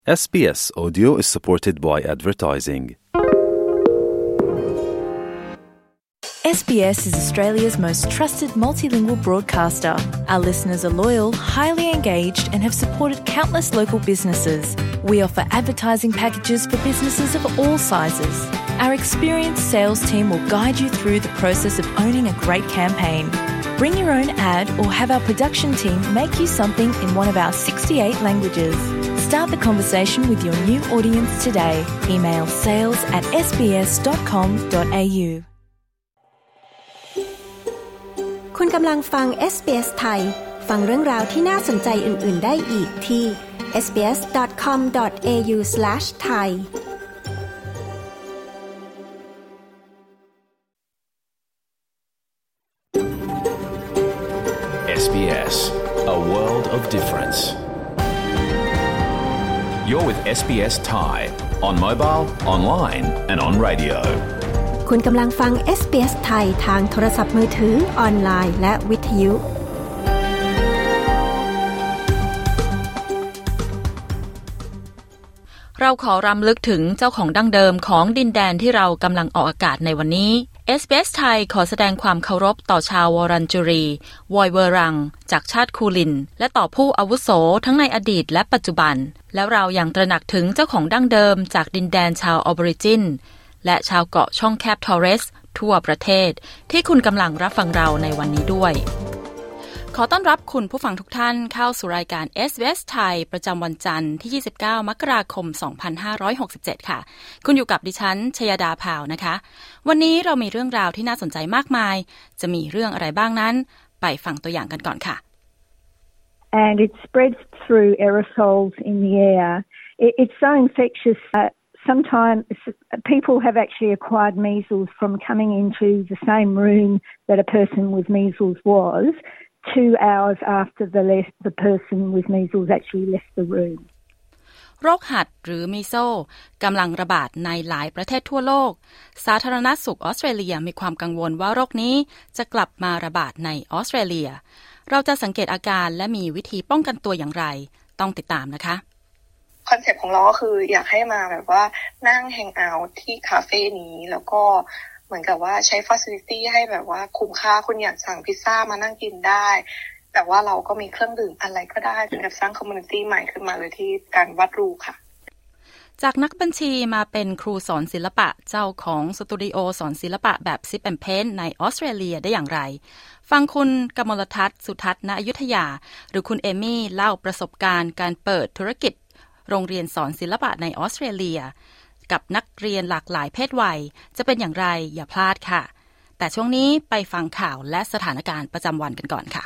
SBS Audio is supported by advertising. SBS is Australia's most trusted multilingual broadcaster. Our listeners are loyal, highly engaged and have supported countless local businesses. We offer advertising packages for businesses of all sizes. Our experienced sales team will guide you through the process of owning a great campaign. Bring your own ad or have our production team make you something in one of our 68 languages. Start the conversation with your new audience today. Email sales@sbs.com.au. คุณกำลังฟัง SBS ไทยฟังเรื่องราวที่น่าสนใจอื่นๆได้อีกที่ sbs.com.au/thai SBS, a world of difference. You're with SBS Thai on mobile, online and on radio. คุณกำลังฟัง SBS ไทยทางโทรศัพท์มือถือออนไลน์และวิทยุเราขอรำลึกถึงเจ้าของดั้งเดิมของดินแดนที่เรากำลังออกอากาศในวันนี้ SBS ไทยขอแสดงความเคารพต่อชาววอรันจูรีวอยเวอรังจากชาติคูลินและต่อผู้อาวุโสทั้งในอดีตและปัจจุบันแล้วเรายังตระหนักถึงเจ้าของดั้งเดิมจากดินแดนชาวออบอริจินและชาวเกาะช่องแคบทอร์เรสทั่วประเทศที่คุณกำลังรับฟังเราในวันนี้ด้วยขอต้อนรับคุณผู้ฟังทุกท่านเข้าสู่รายการ SBS ไทยประจำวันจันทร์ที่29มกราคม2567ค่ะคุณอยู่กับดิฉันชยดาพาวนะคะวันนี้เรามีเรื่องราวที่น่าสนใจมากมายจะมีเรื่องอะไรบ้างนั้นไปฟังตัวอย่างกันก่อนค่ะ And it spreads through aerosols in the air. It's so infectious. Sometimes people have actually acquired measles from coming into the same room that a person with measles was 2 hours after the person with measles actually left the room. โรคหัดหรือมีโซกำลังระบาดในหลายประเทศทั่วโลกสาธารณสุขออสเตรเลียมีความกังวลว่าโรคนี้จะกลับมาระบาดในออสเตรเลียเราจะสังเกตอาการและมีวิธีป้องกันตัวอย่างไรต้องติดตามนะคะคอนเซ็ปต์ของเราก็คืออยากให้มาแบบว่านั่งแฮงเอาท์ที่คาเฟ่นี้แล้วก็เหมือนกับว่าใช้ฟาซิลิตี้ให้แบบว่าคุ้มค่าคุณอยากสั่งพิซซ่ามานั่งกินได้แต่ว่าเราก็มีเครื่องดื่มอะไรก็ได้เป็นแบบสร้างคอมมูนิตี้ใหม่ขึ้นมาเลยที่การวาดรูปค่ะจากนักบัญชีมาเป็นครูสอนศิลปะเจ้าของสตูดิโอสอนศิลปะแบบซิปแอนด์เพนท์ในออสเตรเลียได้อย่างไรฟังคุณกมลทัศน์สุทัศน์ณอยุธยาหรือคุณเอมี่เล่าประสบการณ์การเปิดธุรกิจโรงเรียนสอนศิลปะในออสเตรเลียกับนักเรียนหลากหลายเพศวัยจะเป็นอย่างไรอย่าพลาดค่ะแต่ช่วงนี้ไปฟังข่าวและสถานการณ์ประจำวันกันก่อนค่ะ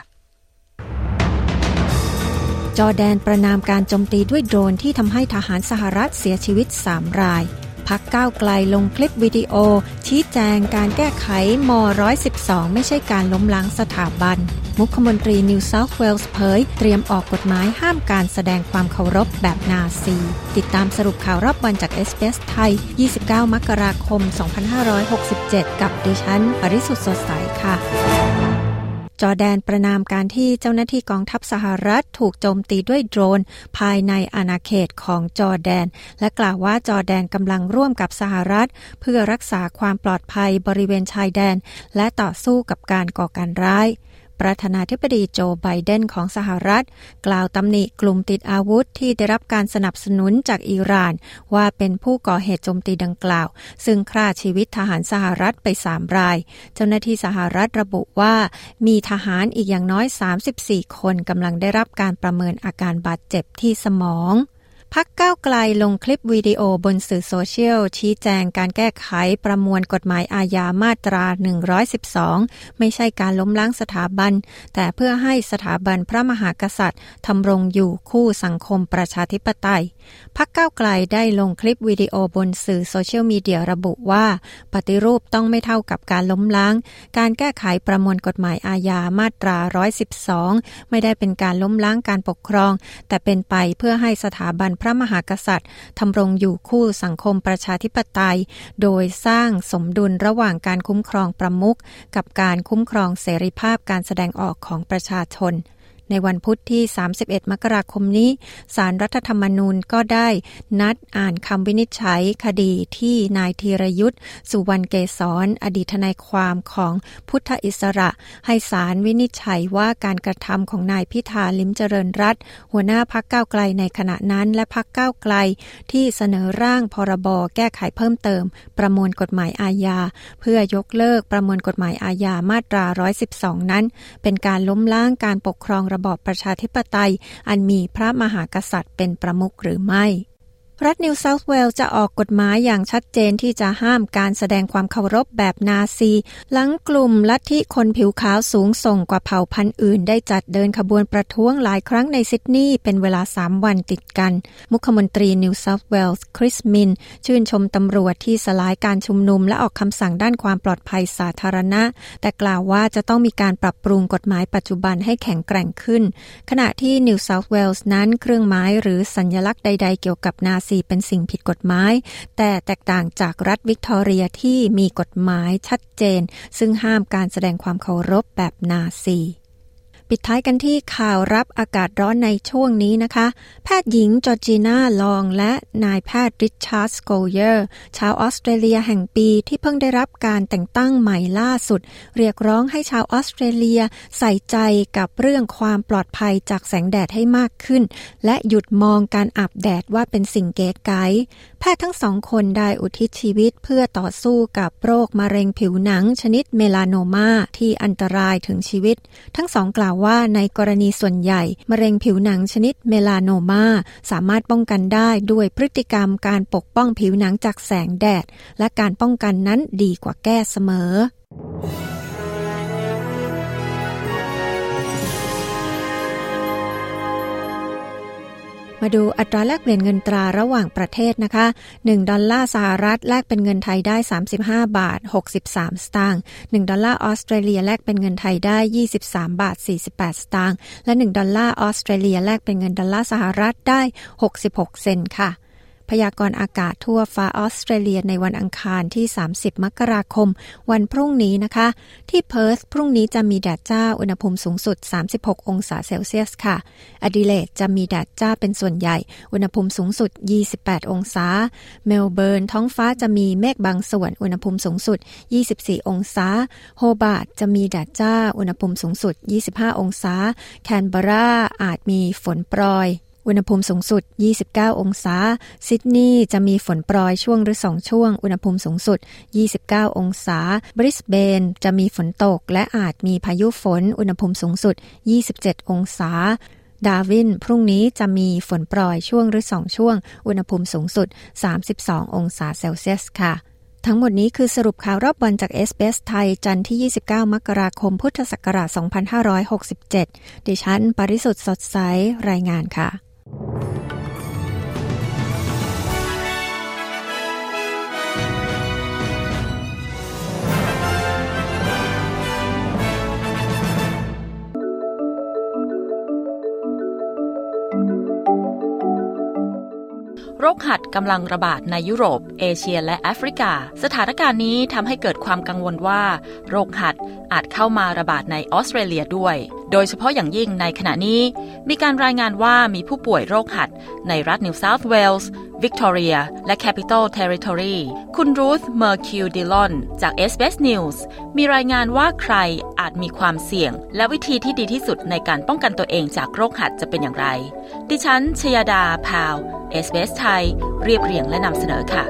จอร์แดนประณามการโจมตีด้วยโดรนที่ทำให้ทหารสหรัฐเสียชีวิต3 รายพรรคก้าวไกลลงคลิปวิดีโอชี้แจงการแก้ไขม.112 ไม่ใช่การล้มล้างสถาบันมุขมนตรีนิวเซาท์เวลส์เผยเตรียมออกกฎหมายห้ามการแสดงความเคารพแบบนาซีติดตามสรุปข่าวรอบวันจาก SBS ไทย29มกราคม2567กับดิฉันปริสุทธิ์สดใสค่ะจอร์แดนประณามการที่เจ้าหน้าที่กองทัพสหรัฐถูกโจมตีด้วยโดรนภายในอาณาเขตของจอร์แดนและกล่าวว่าจอร์แดนกำลังร่วมกับสหรัฐเพื่อรักษาความปลอดภัยบริเวณชายแดนและต่อสู้กับการก่อการร้ายประธานาธิบดีโจไบเดนของสหรัฐกล่าวตำหนิกลุ่มติดอาวุธที่ได้รับการสนับสนุนจากอิหร่านว่าเป็นผู้ก่อเหตุโจมตีดังกล่าวซึ่งฆ่าชีวิตทหารสหรัฐไป3 รายเจ้าหน้าที่สหรัฐระบุว่ามีทหารอีกอย่างน้อย34 คนกำลังได้รับการประเมินอาการบาดเจ็บที่สมองพรรคก้าวไกลลงคลิปวิดีโอบนสื่อโซเชียลชี้แจงการแก้ไขประมวลกฎหมายอาญามาตรา112ไม่ใช่การล้มล้างสถาบันแต่เพื่อให้สถาบันพระมหากษัตริย์ดำรงอยู่คู่สังคมประชาธิปไตยพรรคก้าวไกลได้ลงคลิปวิดีโอบนสื่อโซเชียลมีเดียระบุว่าปฏิรูปต้องไม่เท่ากับการล้มล้างการแก้ไขประมวลกฎหมายอาญามาตรา112ไม่ได้เป็นการล้มล้างการปกครองแต่เป็นไปเพื่อให้สถาบันพระมหากษัตริย์ดำรงอยู่คู่สังคมประชาธิปไตยโดยสร้างสมดุลระหว่างการคุ้มครองประมุขกับการคุ้มครองเสรีภาพการแสดงออกของประชาชนในวันพุธที่31มกราคมนี้ศาลรัฐธรรมนูญก็ได้นัดอ่านคำวินิจฉัยคดีที่นายธีรยุทธสุวรรณเกษรอดีตทนายความของพุทธอิสระให้ศาลวินิจฉัยว่าการกระทำของนายพิธาลิ้มเจริญรัตน์หัวหน้าพรรคก้าวไกลในขณะนั้นและพรรคก้าวไกลที่เสนอร่างพรบแก้ไขเพิ่มเติมประมวลกฎหมายอาญาเพื่อยกเลิกประมวลกฎหมายอาญามาตรา112นั้นเป็นการล้มล้างการปกครองระบอบประชาธิปไตยอันมีพระมหากษัตริย์เป็นประมุขหรือไม่รัฐนิวเซาท์เวลส์จะออกกฎหมายอย่างชัดเจนที่จะห้ามการแสดงความเคารพแบบนาซีหลังกลุ่มลัทธิคนผิวขาวสูงส่งกว่าเผ่าพันธุ์อื่นได้จัดเดินขบวนประท้วงหลายครั้งในซิดนีย์เป็นเวลา3วันติดกันมุขมนตรีนิวเซาท์เวลส์คริสมินชื่นชมตำรวจที่สลายการชุมนุมและออกคำสั่งด้านความปลอดภัยสาธารณะแต่กล่าวว่าจะต้องมีการปรับปรุงกฎหมายปัจจุบันให้แข็งแกร่งขึ้นขณะที่นิวเซาท์เวลส์นั้นเครื่องหมายหรือสัญลักษณ์ใดๆเกี่ยวกับนาซีเป็นสิ่งผิดกฎหมายแต่แตกต่างจากรัฐวิกตอเรียที่มีกฎหมายชัดเจนซึ่งห้ามการแสดงความเคารพแบบนาซีปิดท้ายกันที่ข่าวรับอากาศร้อนในช่วงนี้นะคะแพทย์หญิงจอร์จีน่าลองและนายแพทย์ริชาร์ดสโกเยอร์ชาวออสเตรเลียแห่งปีที่เพิ่งได้รับการแต่งตั้งใหม่ล่าสุดเรียกร้องให้ชาวออสเตรเลียใส่ใจกับเรื่องความปลอดภัยจากแสงแดดให้มากขึ้นและหยุดมองการอาบแดดว่าเป็นสิ่งเก๋ไก๋แพทย์ทั้งสองคนได้อุทิศชีวิตเพื่อต่อสู้กับโรคมะเร็งผิวหนังชนิดเมลาโนมาที่อันตรายถึงชีวิตทั้งสองกล่าวว่าในกรณีส่วนใหญ่มะเร็งผิวหนังชนิดเมลาโนมาสามารถป้องกันได้ด้วยพฤติกรรมการปกป้องผิวหนังจากแสงแดดและการป้องกันนั้นดีกว่าแก้เสมอมาดูอัตราแลกเปลี่ยนเงินตราระหว่างประเทศนะคะ1ดอลลาร์สหรัฐแลกเป็นเงินไทยได้35บาท63สตางค์1ดอลลาร์ออสเตรเลียแลกเป็นเงินไทยได้23บาท48สตางค์และ1ดอลลาร์ออสเตรเลียแลกเป็นเงินดอลลาร์สหรัฐได้66เซนต์ค่ะพยากรณ์อากาศทั่วฟ้าออสเตรเลียในวันอังคารที่30มกราคมวันพรุ่งนี้นะคะที่เพิร์ธพรุ่งนี้จะมีแดดจ้าอุณหภูมิสูงสุด36องศาเซลเซียสค่ะอดิเลดจะมีแดดจ้าเป็นส่วนใหญ่อุณหภูมิสูงสุด28องศาเมลเบิร์นท้องฟ้าจะมีเมฆบางส่วนอุณหภูมิสูงสุด24องศาโฮบาร์ตจะมีแดดจ้าอุณหภูมิสูงสุด25องศาแคนเบราอาจมีฝนโปรยอุณหภูมิสูงสุด29องศาซิดนีย์จะมีฝนโปรยช่วงหรือ2ช่วงอุณหภูมิสูงสุด29องศาบริสเบนจะมีฝนตกและอาจมีพายุฝนอุณหภูมิสูงสุด27องศาดาวินพรุ่งนี้จะมีฝนโปรยช่วงหรือ2ช่วงอุณหภูมิสูงสุด32องศาเซลเซียสค่ะทั้งหมดนี้คือสรุปข่าวรอบวันจาก SBS ไทยจันทร์ที่29มกราคมพุทธศักราช2567ดิฉันปริสุทธิ์สดใสรายงานค่ะโรคหัดกำลังระบาดในยุโรปเอเชียและแอฟริกาสถานการณ์นี้ทำให้เกิดความกังวลว่าโรคหัดอาจเข้ามาระบาดในออสเตรเลียด้วยโดยเฉพาะอย่างยิ่งในขณะนี้มีการรายงานว่ามีผู้ป่วยโรคหัดในรัฐนิวเซาท์เวลส์วิกตอเรียและแคปิตอลเทริทอรีคุณรูธเมอร์คิวดิลอนจาก SBS News มีรายงานว่าใครอาจมีความเสี่ยงและวิธีที่ดีที่สุดในการป้องกันตัวเองจากโรคหัดจะเป็นอย่างไรดิฉันชยดาพาว SBS ไทยเรียบเรียงและนำเสนอค่ะ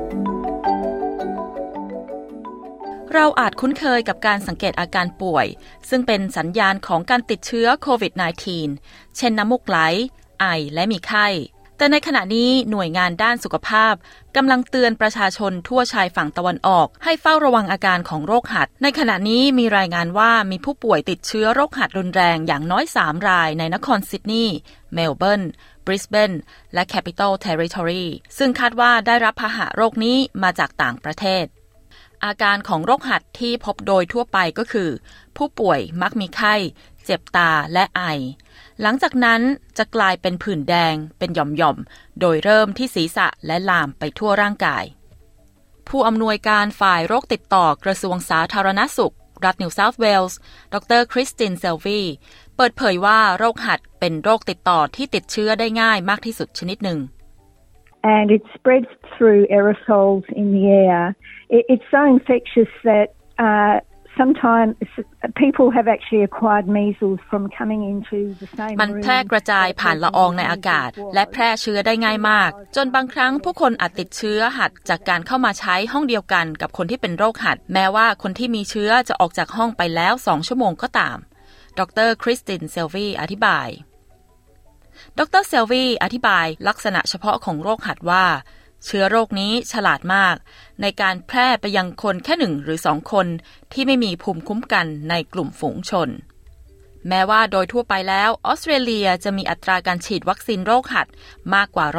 เราอาจคุ้นเคยกับการสังเกตอาการป่วยซึ่งเป็นสัญญาณของการติดเชื้อโควิด -19 เช่นน้ำมูกไหลไอและมีไข้แต่ในขณะนี้หน่วยงานด้านสุขภาพกำลังเตือนประชาชนทั่วชายฝั่งตะวันออกให้เฝ้าระวังอาการของโรคหัดในขณะนี้มีรายงานว่ามีผู้ป่วยติดเชื้อโรคหัดรุนแรงอย่างน้อย3รายในนครซิดนีย์เมลเบิร์นบริสเบนและแคปิตอลเทริทอรีซึ่งคาดว่าได้รับพาหะโรคนี้มาจากต่างประเทศอาการของโรคหัดที่พบโดยทั่วไปก็คือผู้ป่วยมักมีไข้เจ็บตาและไอหลังจากนั้นจะกลายเป็นผื่นแดงเป็นหย่อมๆโดยเริ่มที่ศีรษะและลามไปทั่วร่างกายผู้อำนวยการฝ่ายโรคติดต่อกระทรวงสาธารณสุขรัฐนิวเซาท์เวลส์ดรคริสตินเซลวีเปิดเผยว่าโรคหัดเป็นโรคติดต่อที่ติดเชื้อได้ง่ายมากที่สุดชนิดหนึ่ง And it spreads through aerosols in the air. It's so infectious that sometimes people have actually acquired measles from coming into the same room. มันแพร่กระจายผ่านละอองในอากาศและแพร่เชื้อได้ง่ายมากจนบางครั้งผู้คนอาจติดเชื้อหัดจากการเข้ามาใช้ห้องเดียวกันกับคนที่เป็นโรคหัดแม้ว่าคนที่มีเชื้อจะออกจากห้องไปแล้ว2 ชั่วโมงก็ตามดร.คริสตินเซลวีอธิบายดร.เซลวีอธิบายลักษณะเฉพาะของโรคหัดว่าเชื้อโรคนี้ฉลาดมากในการแพร่ไปยังคนแค่1 หรือ 2 คนที่ไม่มีภูมิคุ้มกันในกลุ่มฝูงชนแม้ว่าโดยทั่วไปแล้วออสเตรเลียจะมีอัตราการฉีดวัคซีนโรคหัดมากกว่า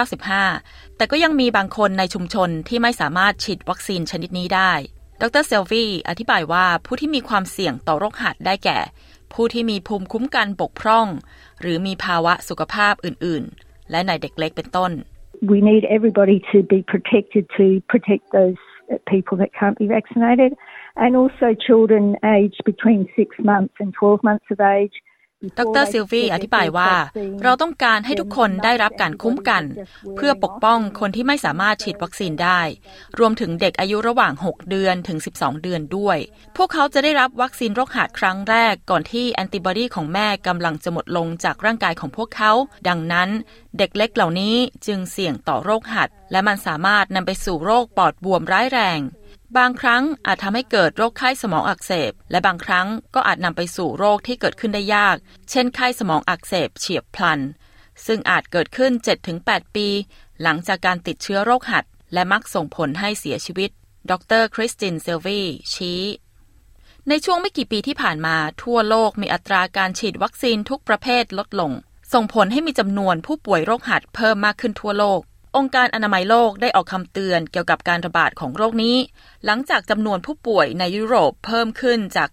95%แต่ก็ยังมีบางคนในชุมชนที่ไม่สามารถฉีดวัคซีนชนิดนี้ได้ดร.เซลวีอธิบายว่าผู้ที่มีความเสี่ยงต่อโรคหัดได้แก่ผู้ที่มีภูมิคุ้มกันบกพร่องหรือมีภาวะสุขภาพอื่นๆและในเด็กเล็กเป็นต้น We need everybody to be protected to protect those people that can't be vaccinated and also children aged between 6 months and 12 months of age ดร.ซิลวีอธิบายว่าเราต้องการให้ทุกคนได้รับการคุ้มกันเพื่อปกป้องคนที่ไม่สามารถฉีดวัคซีนได้รวมถึงเด็กอายุระหว่าง6 เดือนถึง12 เดือนด้วยพวกเขาจะได้รับวัคซีนโรคหัดครั้งแรกก่อนที่แอนติบอดีของแม่กำลังจะหมดลงจากร่างกายของพวกเขาดังนั้นเด็กเล็กเหล่านี้จึงเสี่ยงต่อโรคหัดและมันสามารถนำไปสู่โรคปอดบวมร้ายแรงบางครั้งอาจทำให้เกิดโรคไข้สมองอักเสบและบางครั้งก็อาจนำไปสู่โรคที่เกิดขึ้นได้ยากเช่นไข้สมองอักเสบเฉียบพลันซึ่งอาจเกิดขึ้น 7-8 ปีหลังจากการติดเชื้อโรคหัดและมักส่งผลให้เสียชีวิตดร.คริสตินเซลวีชี้ในช่วงไม่กี่ปีที่ผ่านมาทั่วโลกมีอัตราการฉีดวัคซีนทุกประเภทลดลงส่งผลให้มีจำนวนผู้ป่วยโรคหัดเพิ่มมากขึ้นทั่วโลกองค์การอนามัยโลกได้ออกคำเตือนเกี่ยวกับการระบาดของโรคนี้หลังจากจำนวนผู้ป่วยในยุโรปเพิ่มขึ้นจาก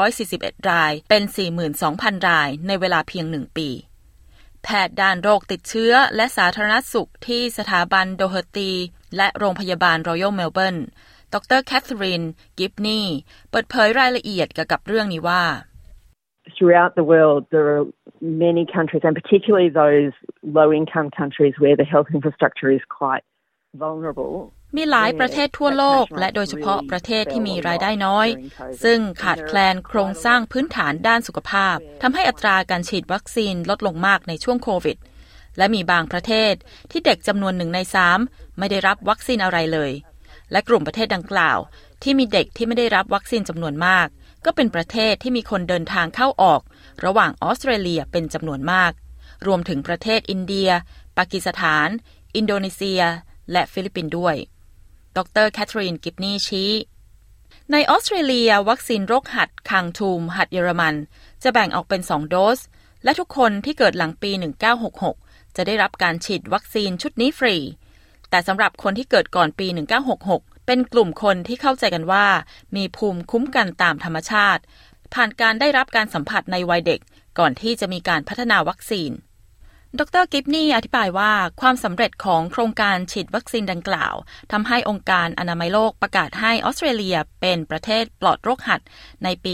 941รายเป็น 42,000 รายในเวลาเพียง1 ปีแพทย์ด้านโรคติดเชื้อและสาธารณสุขที่สถาบันโดเฮอร์ตีและโรงพยาบาลรอยัลเมลเบิร์นดร.แคทเธอรีน กิฟนีเปิดเผยรายละเอียดเกี่ยวกับเรื่องนี้ว่า Throughout the world, there are many countries, and particularly those low-income countries where the health infrastructure is quite vulnerable. มีหลายประเทศทั่วโลกและโดยเฉพาะประเทศที่มีรายได้น้อยซึ่งขาดแคลนโครงสร้างพื้นฐานด้านสุขภาพทำให้อัตราการฉีดวัคซีนลดลงมากในช่วงโควิดและมีบางประเทศที่เด็กจำนวน1 ใน 3ไม่ได้รับวัคซีนอะไรเลยและกลุ่มประเทศดังกล่าวที่มีเด็กที่ไม่ได้รับวัคซีนจำนวนมากก็เป็นประเทศที่มีคนเดินทางเข้าออกระหว่างออสเตรเลียเป็นจำนวนมากรวมถึงประเทศอินเดียปากีสถานอินโดนีเซียและฟิลิปปินส์ด้วยดร.แคทเธอรีน กิฟนีชี้ในออสเตรเลียวัคซีนโรคหัดคางทูมหัดเยอรมันจะแบ่งออกเป็น2 โดสและทุกคนที่เกิดหลังปี 1966จะได้รับการฉีดวัคซีนชุดนี้ฟรีแต่สำหรับคนที่เกิดก่อนปี 1966เป็นกลุ่มคนที่เข้าใจกันว่ามีภูมิคุ้มกันตามธรรมชาติผ่านการได้รับการสัมผัสในวัยเด็กก่อนที่จะมีการพัฒนาวัคซีนดร.กิฟนีอธิบายว่าความสำเร็จของโครงการฉีดวัคซีนดังกล่าวทำให้องค์การอนามัยโลกประกาศให้ออสเตรเลียเป็นประเทศปลอดโรคหัดในปี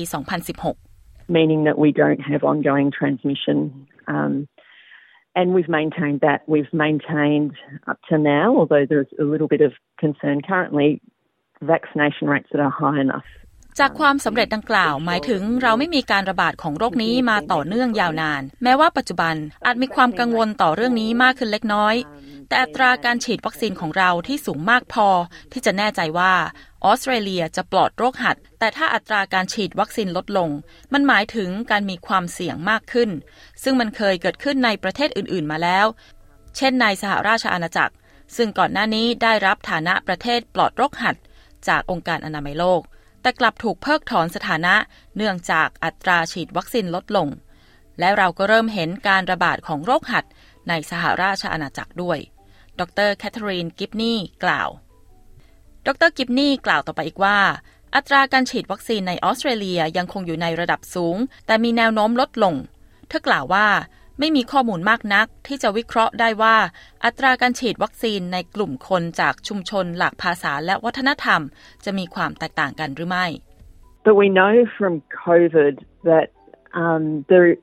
2016 meaning that we don't have ongoing transmission and we've maintained that. We've maintained up to now, although there's a little bit of concern currently, vaccination rates that are high enough. จากความสำเร็จดังกล่าวหมายถึงเราไม่มีการระบาดของโรคนี้มาต่อเนื่องยาวนานแม้ว่าปัจจุบันอาจมีความกังวลต่อเรื่องนี้มากขึ้นเล็กน้อยแต่อัตราการฉีดวัคซีนของเราที่สูงมากพอที่จะแน่ใจว่าออสเตรเลียจะปลอดโรคหัดแต่ถ้าอัตราการฉีดวัคซีนลดลงมันหมายถึงการมีความเสี่ยงมากขึ้นซึ่งมันเคยเกิดขึ้นในประเทศอื่นๆมาแล้วเช่นในสหราชอาณาจักรซึ่งก่อนหน้านี้ได้รับฐานะประเทศปลอดโรคหัดจากองค์การอนามัยโลกแต่กลับถูกเพิกถอนสถานะเนื่องจากอัตราฉีดวัคซีนลดลงและเราก็เริ่มเห็นการระบาดของโรคหัดในสหราชอาณาจักรด้วยดร.แคทเธอรีน กิฟนีกล่าวดร.กิฟนีกล่าวต่อไปอีกว่าอัตราการฉีดวัคซีนในออสเตรเลียยังคงอยู่ในระดับสูงแต่มีแนวโน้มลดลงเธอกล่าวว่าไม่มีข้อมูลมากนักที่จะวิเคราะห์ได้ว่าอัตราการฉีดวัคซีนในกลุ่มคนจากชุมชนหลากภาษาและวัฒนธรรมจะมีความแตกต่างกันหรือไม่ But we know from COVID that there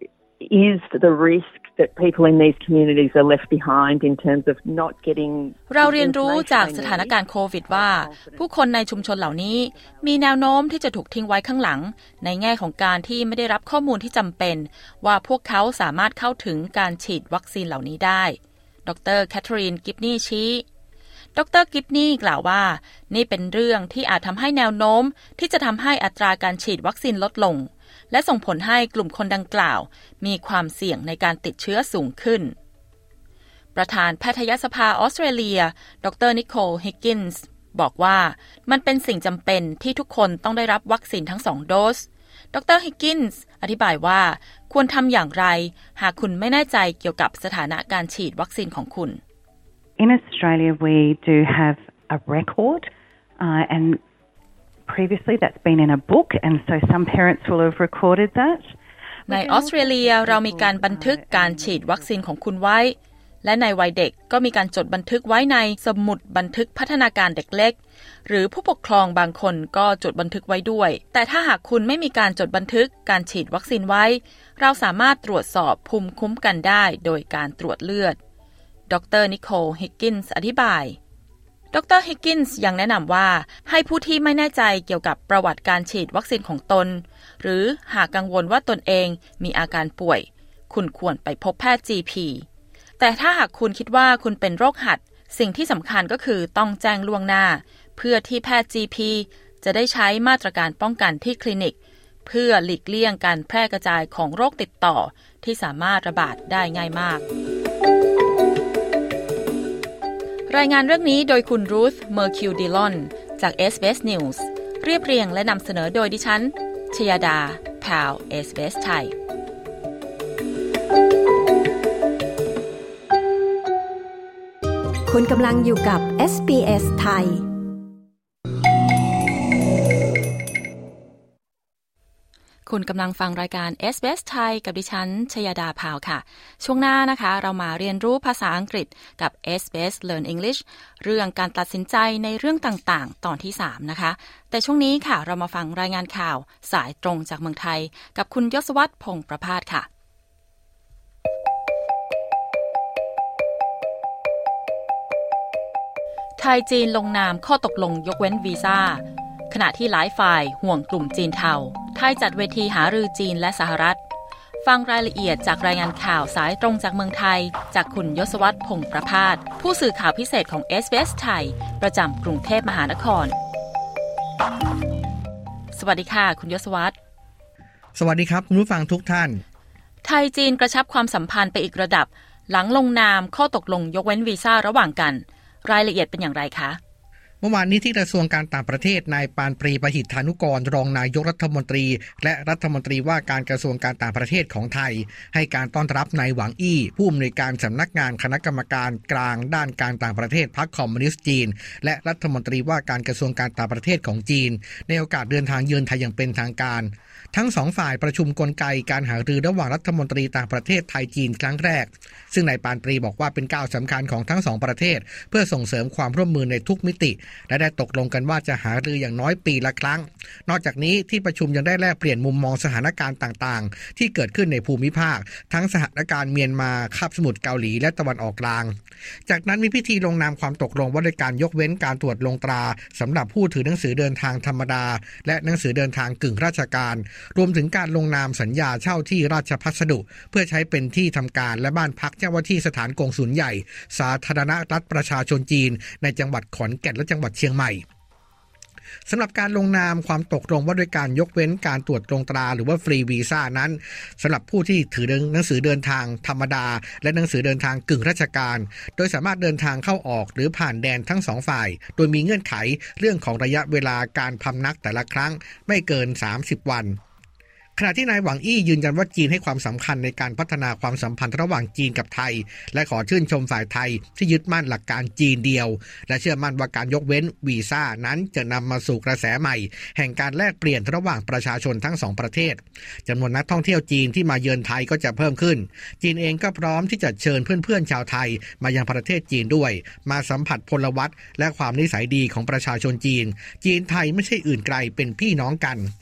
is the risk that people in these communities are left behind in terms of not getting เราเรียนรู้จากสถานการณ์โควิดว่าผู้คนในชุมชนเหล่านี้มีแนวโน้มที่จะถูกทิ้งไว้ข้างหลังในแง่ของการที่ไม่ได้รับข้อมูลที่จำเป็นว่าพวกเขาสามารถเข้าถึงการฉีดวัคซีนเหล่านี้ได้ดร.แคทเธอรีน กิฟนี่ชี้ดร.กิฟนี่กล่าวว่านี่เป็นเรื่องที่อาจทำให้แนวโน้มที่จะทำให้อัตราการฉีดวัคซีนลดลงและส่งผลให้กลุ่มคนดังกล่าวมีความเสี่ยงในการติดเชื้อสูงขึ้นประธานแพทยสภาออสเตรเลียดร.นิโคล ฮิกกินส์บอกว่ามันเป็นสิ่งจำเป็นที่ทุกคนต้องได้รับวัคซีนทั้ง2โดสดร.ฮิกกินส์อธิบายว่าควรทำอย่างไรหากคุณไม่แน่ใจเกี่ยวกับสถานะการฉีดวัคซีนของคุณ In Australia we do have a record and previously that's been in a book and so some parents will have recorded that ในออสเตรเลียเรามีการบันทึกการฉีดวัคซีนของคุณไว้และในวัยเด็กก็มีการจดบันทึกไว้ในสมุดบันทึกพัฒนาการเด็กเล็กหรือผู้ปกครองบางคนก็จดบันทึกไว้ด้วยแต่ถ้าหากคุณไม่มีการจดบันทึกการฉีดวัคซีนไว้เราสามารถตรวจสอบภูมิคุ้มกันได้โดยการตรวจเลือดดร.นิโคล ฮิกกินส์อธิบายดร.ฮิกกินส์ยังแนะนำว่าให้ผู้ที่ไม่แน่ใจเกี่ยวกับประวัติการฉีดวัคซีนของตนหรือหากกังวลว่าตนเองมีอาการป่วยคุณควรไปพบแพทย์ GP แต่ถ้าหากคุณคิดว่าคุณเป็นโรคหัดสิ่งที่สำคัญก็คือต้องแจ้งล่วงหน้าเพื่อที่แพทย์ GP จะได้ใช้มาตรการป้องกันที่คลินิกเพื่อหลีกเลี่ยงการแพร่กระจายของโรคติดต่อที่สามารถระบาดได้ง่ายมากรายงานเรื่องนี้โดยคุณรูธ เมอร์คิวดิลอนจาก SBS News เรียบเรียงและนำเสนอโดยดิฉันชยดาพาว SBS ไทยคุณกำลังอยู่กับ SBS ไทยคุณกำลังฟังรายการ SBS ไทยกับดิฉันชยดาพาวค่ะช่วงหน้านะคะเรามาเรียนรู้ภาษาอังกฤษกับ SBS Learn English เรื่องการตัดสินใจในเรื่องต่างๆตอนที่3นะคะแต่ช่วงนี้ค่ะเรามาฟังรายงานข่าวสายตรงจากเมืองไทยกับคุณยศวรรษ พงษ์ประภาสค่ะไทยจีนลงนามข้อตกลงยกเว้นวีซ่าขณะที่หลายฝ่ายห่วงกลุ่มจีนเทาไทยจัดเวทีหารือจีนและสหรัฐฟังรายละเอียดจากรายงานข่าวสายตรงจากเมืองไทยจากคุณยศวรรษ พงษ์ประภาสผู้สื่อข่าวพิเศษของ SBS ไทยประจำกรุงเทพมหานครสวัสดีค่ะคุณยศวรรษสวัสดีครับคุณผู้ฟังทุกท่านไทยจีนกระชับความสัมพันธ์ไปอีกระดับหลังลงนามข้อตกลงยกเว้นวีซ่าระหว่างกันรายละเอียดเป็นอย่างไรคะเมื่อวานนี้ที่กระทรวงการต่างประเทศนายปานปรีประหิทธานุกรรองนายกรัฐมนตรีและรัฐมนตรีว่าการกระทรวงการต่างประเทศของไทยให้การต้อนรับนายหวังอี้ผู้อำนวยการสำนักงานคณะกรรมการกลางด้านการต่างประเทศพรรคคอมมิวนิสต์จีนและรัฐมนตรีว่าการกระทรวงการต่างประเทศของจีนในโอกาสเดินทางเยือนไทยอย่างเป็นทางการทั้งสองฝ่ายประชุมกลไกการหารือระหว่างรัฐมนตรีต่างประเทศไทยจีนครั้งแรกซึ่งนายปานปรีบอกว่าเป็นก้าวสำคัญของทั้งสองประเทศเพื่อส่งเสริมความร่วมมือในทุกมิติและได้ตกลงกันว่าจะหารืออย่างน้อยปีละครั้งนอกจากนี้ที่ประชุมยังได้แลกเปลี่ยนมุมมองสถานการณ์ต่างๆที่เกิดขึ้นในภูมิภาคทั้งสถานการณ์เมียนมาคาบสมุทรเกาหลีและตะวันออกกลางจากนั้นมีพิธีลงนามความตกลงว่าด้วยการยกเว้นการตรวจลงตราสำหรับผู้ถือหนังสือเดินทางธรรมดาและหนังสือเดินทางกึ่งราชการรวมถึงการลงนามสัญญาเช่าที่ราชพัสดุเพื่อใช้เป็นที่ทำการและบ้านพักเจ้าหน้าที่สถานกงสุลใหญ่สาธารณรัฐประชาชนจีนในจังหวัดขอนแก่นและจังหวัดเชียงใหม่สำหรับการลงนามความตกลงว่าด้วยการยกเว้นการตรวจลงตราหรือว่าฟรีวีซ่านั้นสำหรับผู้ที่ถือหนังสือเดินทางธรรมดาและหนังสือเดินทางกึ่งราชการโดยสามารถเดินทางเข้าออกหรือผ่านแดนทั้งสองฝ่ายโดยมีเงื่อนไขเรื่องของระยะเวลาการพำนักแต่ละครั้งไม่เกิน30วันขณะที่นายหวังอี้ยืนยันว่าจีนให้ความสำคัญในการพัฒนาความสัมพันธ์ระหว่างจีนกับไทยและขอชื่นชมฝ่ายไทยที่ยึดมั่นหลักการจีนเดียวและเชื่อมั่นว่าการยกเว้นวีซ่านั้นจะนำมาสู่กระแสใหม่แห่งการแลกเปลี่ยนระหว่างประชาชนทั้งสองประเทศจำนวนนักท่องเที่ยวจีนที่มาเยือนไทยก็จะเพิ่มขึ้นจีนเองก็พร้อมที่จะเชิญเพื่อนๆชาวไทยมายังประเทศจีนด้วยมาสัมผัสพลวัตและความนิสัยดีของประชาชนจีนไทยไม่ใช่อื่นไกลเป็นพี่น้องกัน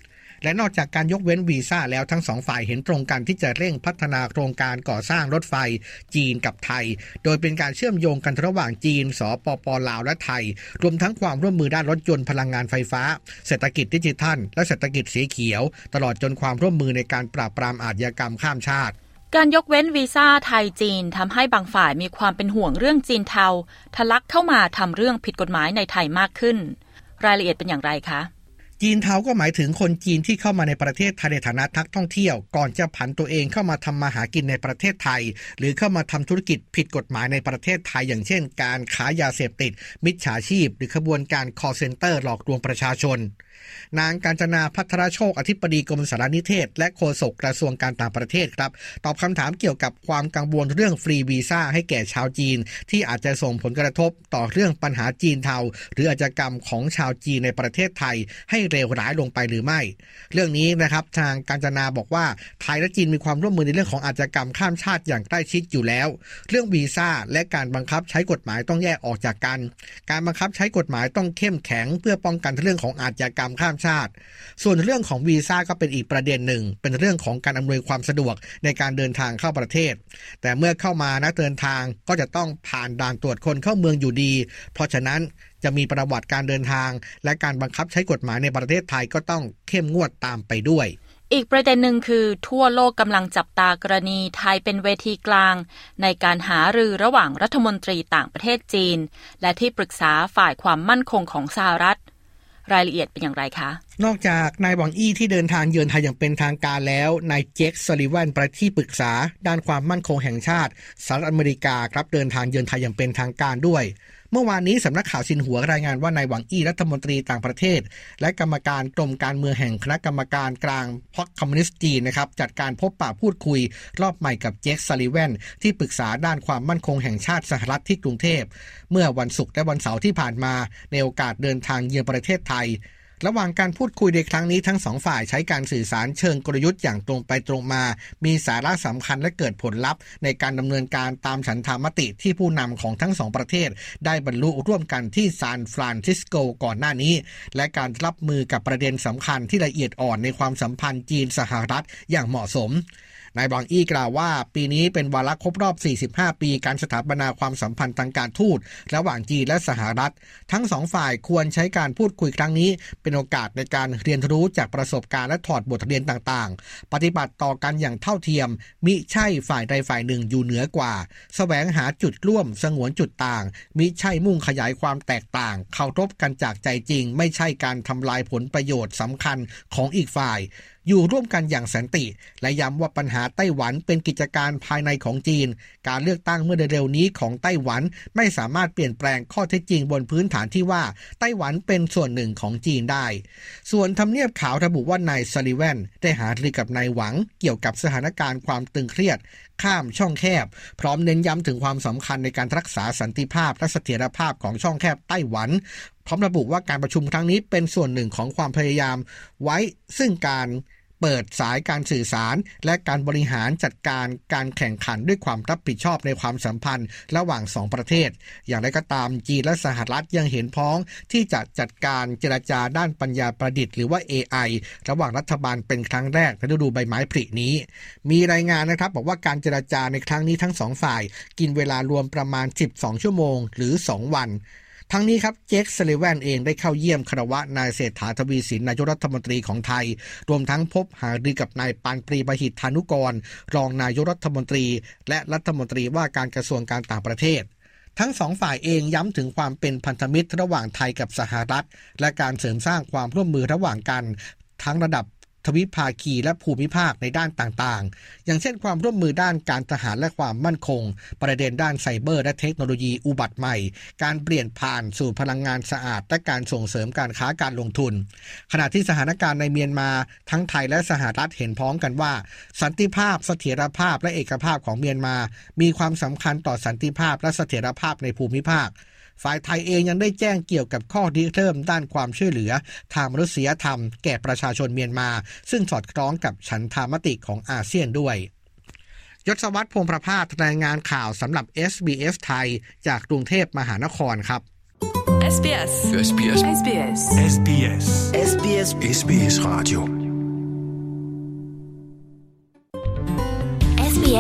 และนอกจากการยกเว้นวีซ่าแล้วทั้งสองฝ่ายเห็นตรงกันที่จะเร่งพัฒนาโครงการก่อสร้างรถไฟจีนกับไทยโดยเป็นการเชื่อมโยงกันระหว่างจีนสปป.ลาวและไทยรวมทั้งความร่วมมือด้านรถยนต์พลังงานไฟฟ้าเศรษฐกิจดิจิทัลและเศรษฐกิจสีเขียวตลอดจนความร่วมมือในการปราบปรามอาชญากรรมข้ามชาติการยกเว้นวีซ่าไทยจีนทำให้บางฝ่ายมีความเป็นห่วงเรื่องจีนเทาทะลักเข้ามาทำเรื่องผิดกฎหมายในไทยมากขึ้นรายละเอียดเป็นอย่างไรคะจีนเทาก็หมายถึงคนจีนที่เข้ามาในประเทศไทยในฐานะนักท่องเที่ยวก่อนจะผันตัวเองเข้ามาทำมาหากินในประเทศไทยหรือเข้ามาทำธุรกิจผิดกฎหมายในประเทศไทยอย่างเช่นการค้ายาเสพติดมิจฉาชีพหรือขบวนการ call center หลอกลวงประชาชนนางกาญจนาภัทรโชคอธิบดีกรมสารนิเทศและโฆษกกระทรวงการต่างประเทศครับตอบคำถามเกี่ยวกับความกังวลเรื่องฟรีวีซ่าให้แก่ชาวจีนที่อาจจะส่งผลกระทบต่อเรื่องปัญหาจีนเทาหรืออาชญากรรมของชาวจีนในประเทศไทยให้เลวร้ายลงไปหรือไม่เรื่องนี้นะครับทางกาญจนาบอกว่าไทยและจีนมีความร่วมมือในเรื่องของอาชญากรรมข้ามชาติอย่างใกล้ชิดอยู่แล้วเรื่องวีซ่าและการบังคับใช้กฎหมายต้องแยกออกจากกันการบังคับใช้กฎหมายต้องเข้มแข็งเพื่อป้องกันเรื่องของอาชญากรรมข้ามชาติส่วนเรื่องของวีซ่าก็เป็นอีกประเด็นหนึ่งเป็นเรื่องของการอำนวยความสะดวกในการเดินทางเข้าประเทศแต่เมื่อเข้ามานักเดินทางก็จะต้องผ่านด่านตรวจคนเข้าเมืองอยู่ดีเพราะฉะนั้นจะมีประวัติการเดินทางและการบังคับใช้กฎหมายในประเทศไทยก็ต้องเข้มงวดตามไปด้วยอีกประเด็นหนึ่งคือทั่วโลกกำลังจับตากรณีไทยเป็นเวทีกลางในการหารือระหว่างรัฐมนตรีต่างประเทศจีนและที่ปรึกษาฝ่ายความมั่นคงของสหรัฐรายละเอียดเป็นอย่างไรคะนอกจากนายหวังอี้ที่เดินทางเยือนไทยอย่างเป็นทางการแล้วนายเจคซัลลิแวนประธานที่ปรึกษาด้านความมั่นคงแห่งชาติสหรัฐอเมริกาครับเดินทางเยือนไทยอย่างเป็นทางการด้วยเมื่อวานนี้สำนักข่าวซินหัวรายงานว่านายหวังอี้รัฐมนตรีต่างประเทศและกรรมการกรมการเมืองแห่งคณะกรรมการกลางพรรคคอมมิวนิสต์จีนนะครับจัดการพบปะพูดคุยรอบใหม่กับเจคซัลลิแวนที่ปรึกษาด้านความมั่นคงแห่งชาติสหรัฐที่กรุงเทพเมื่อวันศุกร์และวันเสาร์ที่ผ่านมาในโอกาสเดินทางเยือนประเทศไทยระหว่างการพูดคุยในครั้งนี้ทั้งสองฝ่ายใช้การสื่อสารเชิงกลยุทธ์อย่างตรงไปตรงมามีสาระสำคัญและเกิดผลลัพธ์ในการดำเนินการตามฉันทามติที่ผู้นำของทั้งสองประเทศได้บรรลุร่วมกันที่ซานฟรานซิสโกก่อนหน้านี้และการรับมือกับประเด็นสำคัญที่ละเอียดอ่อนในความสัมพันธ์จีนสหรัฐอย่างเหมาะสมนายหวังอี้กล่าวว่าปีนี้เป็นวาระครบรอบ45ปีการสถาปนาความสัมพันธ์ทางการทูตระหว่างจีนและสหรัฐทั้งสองฝ่ายควรใช้การพูดคุยครั้งนี้เป็นโอกาสในการเรียนรู้จากประสบการณ์และถอดบทเรียนต่างๆปฏิบัติต่อกันอย่างเท่าเทียมมิใช่ฝ่ายใดฝ่ายหนึ่งอยู่เหนือกว่าแสวงหาจุดร่วมสงวนจุดต่างมิใช่มุ่งขยายความแตกต่างเคารพกันจากใจจริงไม่ใช่การทำลายผลประโยชน์สำคัญของอีกฝ่ายอยู่ร่วมกันอย่างสันติและย้ำว่าปัญหาไต้หวันเป็นกิจการภายในของจีนการเลือกตั้งเมื่อเร็วนี้ของไต้หวันไม่สามารถเปลี่ยนแปลงข้อเท็จจริงบนพื้นฐานที่ว่าไต้หวันเป็นส่วนหนึ่งของจีนได้ส่วนทำเนียบขาวระบุว่านายซัลลิแวนได้หารือกับนายหวังเกี่ยวกับสถานการณ์ความตึงเครียดข้ามช่องแคบพร้อมเน้นย้ำถึงความสำคัญในการรักษาสันติภาพและเสถียรภาพของช่องแคบไต้หวันพร้อมระบุว่าการประชุมครั้งนี้เป็นส่วนหนึ่งของความพยายามไว้ซึ่งการเปิดสายการสื่อสารและการบริหารจัดการการแข่งขันด้วยความรับผิดชอบในความสัมพันธ์ระหว่างสองประเทศอย่างไรก็ตามจีนและสหรัฐยังเห็นพ้องที่จะจัดการเจรจาด้านปัญญาประดิษฐ์หรือว่า AI ระหว่างรัฐบาลเป็นครั้งแรกในฤดูใบไม้ผลินี้มีรายงานนะครับบอกว่าการเจรจาในครั้งนี้ทั้งสองฝ่ายกินเวลารวมประมาณ12ชั่วโมงหรือ2วันทั้งนี้ครับเจคซัลลิแวนเองได้เข้าเยี่ยมคารวะนายเศรษฐาทวีสินนายกรัฐมนตรีของไทยรวมทั้งพบหารือกับนายปานปรีประหิทธานุกรรองนายกรัฐมนตรีและรัฐมนตรีว่าการกระทรวงการต่างประเทศทั้งสองฝ่ายเองย้ำถึงความเป็นพันธมิตรระหว่างไทยกับสหรัฐและการเสริมสร้างความร่วมมือระหว่างกันทั้งระดับทวิภาคีและภูมิภาคในด้านต่างๆอย่างเช่นความร่วมมือด้านการทหารและความมั่นคงประเด็นด้านไซเบอร์และเทคโนโลยีอุบัติใหม่การเปลี่ยนผ่านสู่พลังงานสะอาดและการส่งเสริมการค้าการลงทุนขณะที่สถานการณ์ในเมียนมาทั้งไทยและสหรัฐเห็นพ้องกันว่าสันติภาพเสถียรภาพและเอกภาพของเมียนมามีความสำคัญต่อสันติภาพและเสถียรภาพในภูมิภาคฝ่ายไทยเองยังได้แจ้งเกี่ยวกับข้อริเริ่มด้านความช่วยเหลือทางมนุษยธรรมแก่ประชาชนเมียนมาซึ่งสอดคล้องกับฉันทามติของอาเซียนด้วยยศวัฒน์ พงษ์ประภาสรายงานข่าวสำหรับ SBS ไทยจากกรุงเทพมหานครครับ SBS SBS SBS SBS SBS Radio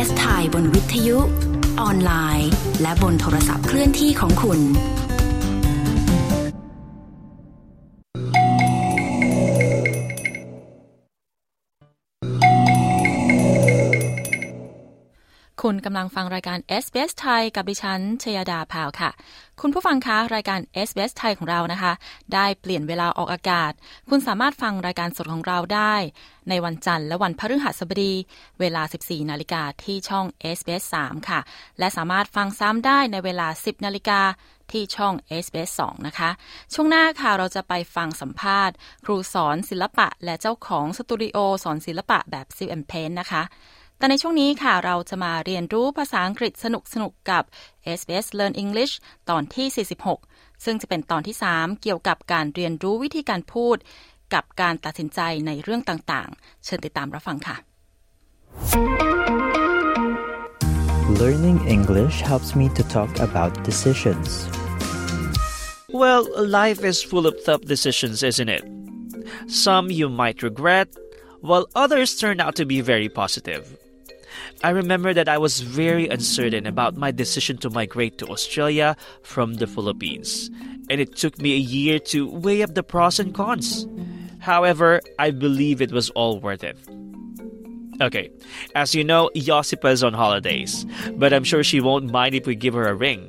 SBS ไทยบนวิทยุออนไลน์และบนโทรศัพท์เคลื่อนที่ของคุณคุณกำลังฟังรายการ SBS ไทยกับดิฉันชยดาพาวค่ะคุณผู้ฟังคะรายการ SBS ไทยของเรานะคะได้เปลี่ยนเวลาออกอากาศคุณสามารถฟังรายการสดของเราได้ในวันจันทร์และวันพฤหัสบดีเวลา 14:00 น.ที่ช่อง SBS 3 ค่ะและสามารถฟังซ้ำได้ในเวลา 10:00 น.ที่ช่อง SBS 2 นะคะช่วงหน้าค่ะเราจะไปฟังสัมภาษณ์ครูสอนศิลปะและเจ้าของสตูดิโอสอนศิลปะแบบ Sil and Paint นะคะแต่ในช่วงนี้ค่ะเราจะมาเรียนรู้ภาษาอังกฤษสนุกๆกับ SBS Learn English ตอนที่ 46 ซึ่งจะเป็นตอนที่ 3 เกี่ยวกับการเรียนรู้วิธีการพูดกับการตัดสินใจในเรื่องต่างๆเชิญติดตามรับฟังค่ะ Learning English helps me to talk about decisions. Well, life is full of tough decisions, isn't it? Some you might regret, while others turn out to be very positive.I remember that I was very uncertain about my decision to migrate to Australia from the Philippines, and it took me a year to weigh up the pros and cons. However, I believe it was all worth it. Okay, as you know, Josipa is on holidays, but I'm sure she won't mind if we give her a ring.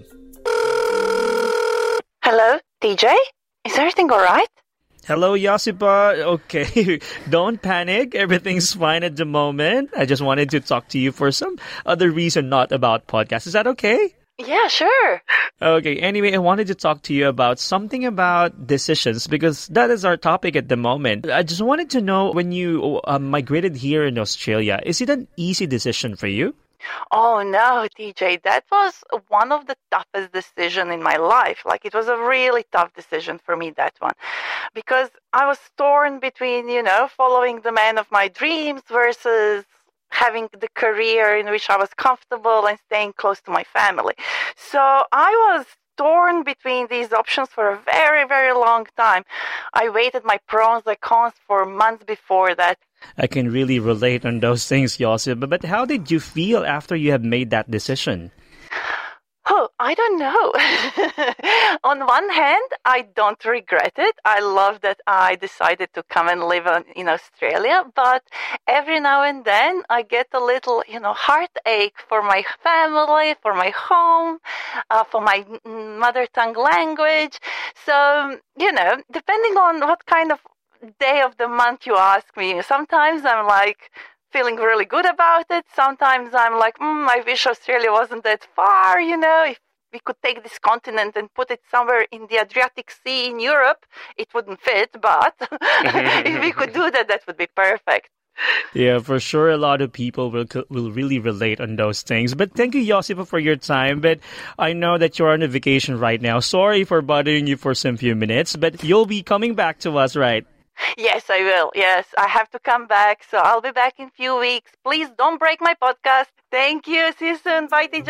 Hello, DJ? Is everything all right?Hello, Josipa. Okay, don't panic. Everything's fine at the moment. I just wanted to talk to you for some other reason, not about podcasts. Is that okay? Yeah, sure. Okay, anyway, I wanted to talk to you about something about decisions because that is our topic at the moment. I just wanted to know when you migrated here in Australia, is it an easy decision for you?Oh no, TJ, that was one of the toughest decisions in my life. Like it was a really tough decision for me, that one. Because I was torn between, following the man of my dreams versus having the career in which I was comfortable and staying close to my family. So I was torn between these options for a very, very long time. I weighed my pros and cons for months before that.I can really relate on those things, Josip. But how did you feel after you have made that decision? Oh, I don't know. On one hand, I don't regret it. I love that I decided to come and live in Australia. But every now and then, I get a little, heartache for my family, for my home, for my mother tongue language. So, depending on what kind of day of the month you ask me, sometimes I'm like feeling really good about it. Sometimes I'm like, I wish Australia wasn't that far, if we could take this continent and put it somewhere in the Adriatic Sea in Europe, it wouldn't fit, but if we could do that, that would be perfect. Yeah, for sure a lot of people will really relate on those things. But thank you, Josipa, for your time. But I know that you're on a vacation right now. Sorry for bothering you for some few minutes, but you'll be coming back to us, right?Yes, I will. Yes, I have to come back. So I'll be back in a few weeks. Please don't break my podcast. Thank you. See you soon. Bye, TJ.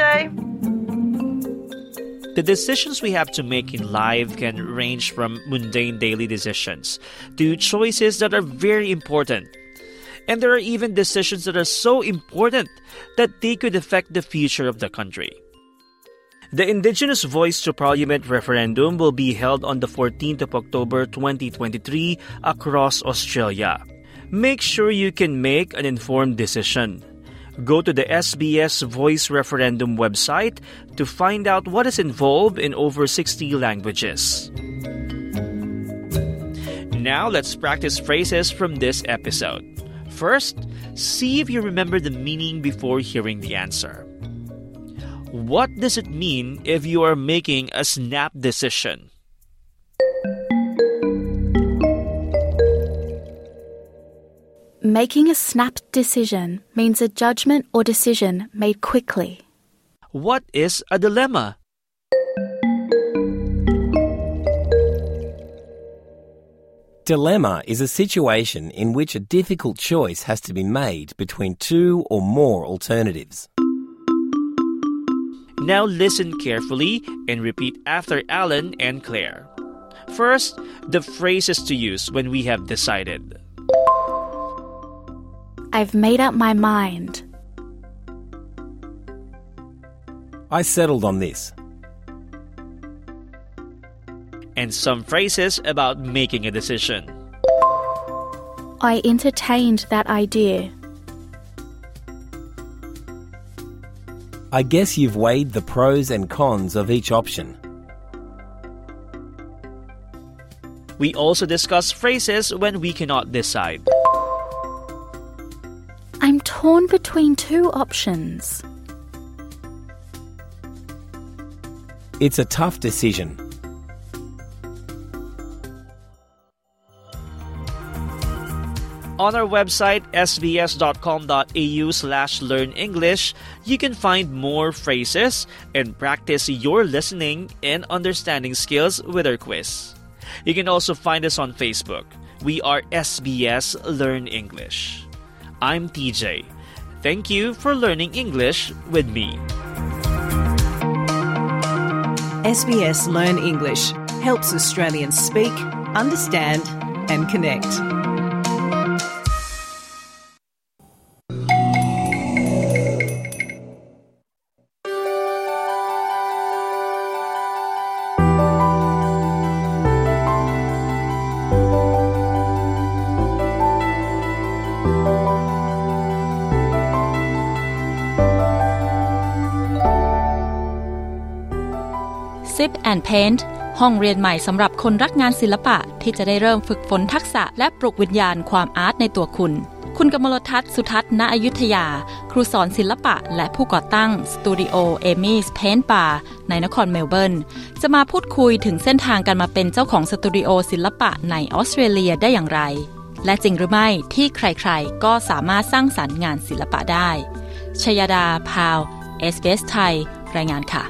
The decisions we have to make in life can range from mundane daily decisions to choices that are very important. And there are even decisions that are so important that they could affect the future of the country.The Indigenous Voice to Parliament referendum will be held on the 14th of October 2023 across Australia. Make sure you can make an informed decision. Go to the SBS Voice Referendum website to find out what is involved in over 60 languages. Now let's practice phrases from this episode. First, see if you remember the meaning before hearing the answer.What does it mean if you are making a snap decision? Making a snap decision means a judgment or decision made quickly. What is a dilemma? Dilemma is a situation in which a difficult choice has to be made between two or more alternatives.Now listen carefully and repeat after Alan and Claire. First, the phrases to use when we have decided. I've made up my mind. I settled on this. And some phrases about making a decision. I entertained that idea. I guess you've weighed the pros and cons of each option. We also discuss phrases when we cannot decide. I'm torn between two options. It's a tough decision. On our website sbs.com.au/learnenglish, you can find more phrases and practice your listening and understanding skills with our quiz. You can also find us on Facebook. We are SBS Learn English. I'm TJ. Thank you for learning English with me. SBS Learn English helps Australians speak, understand and connect. Sip and Paint ห้องเรียนใหม่สำหรับคนรักงานศิลปะที่จะได้เริ่มฝึกฝนทักษะและปลุกวิญญาณความอาร์ตในตัวคุณกมลทัศน์สุทัศน์ณอยุธยาครูสอนศิลปะและผู้ก่อตั้งสตูดิโอเอมี่ส์เพนท์บาร์ในนครเมลเบิร์นจะมาพูดคุยถึงเส้นทางการมาเป็นเจ้าของสตูดิโอศิลปะในออสเตรเลียได้อย่างไรและจริงหรือไม่ที่ใครๆก็สามารถสร้างสรรค์งานศิลปะได้ชยดาพาว SBS ไทยรายงานค่ะ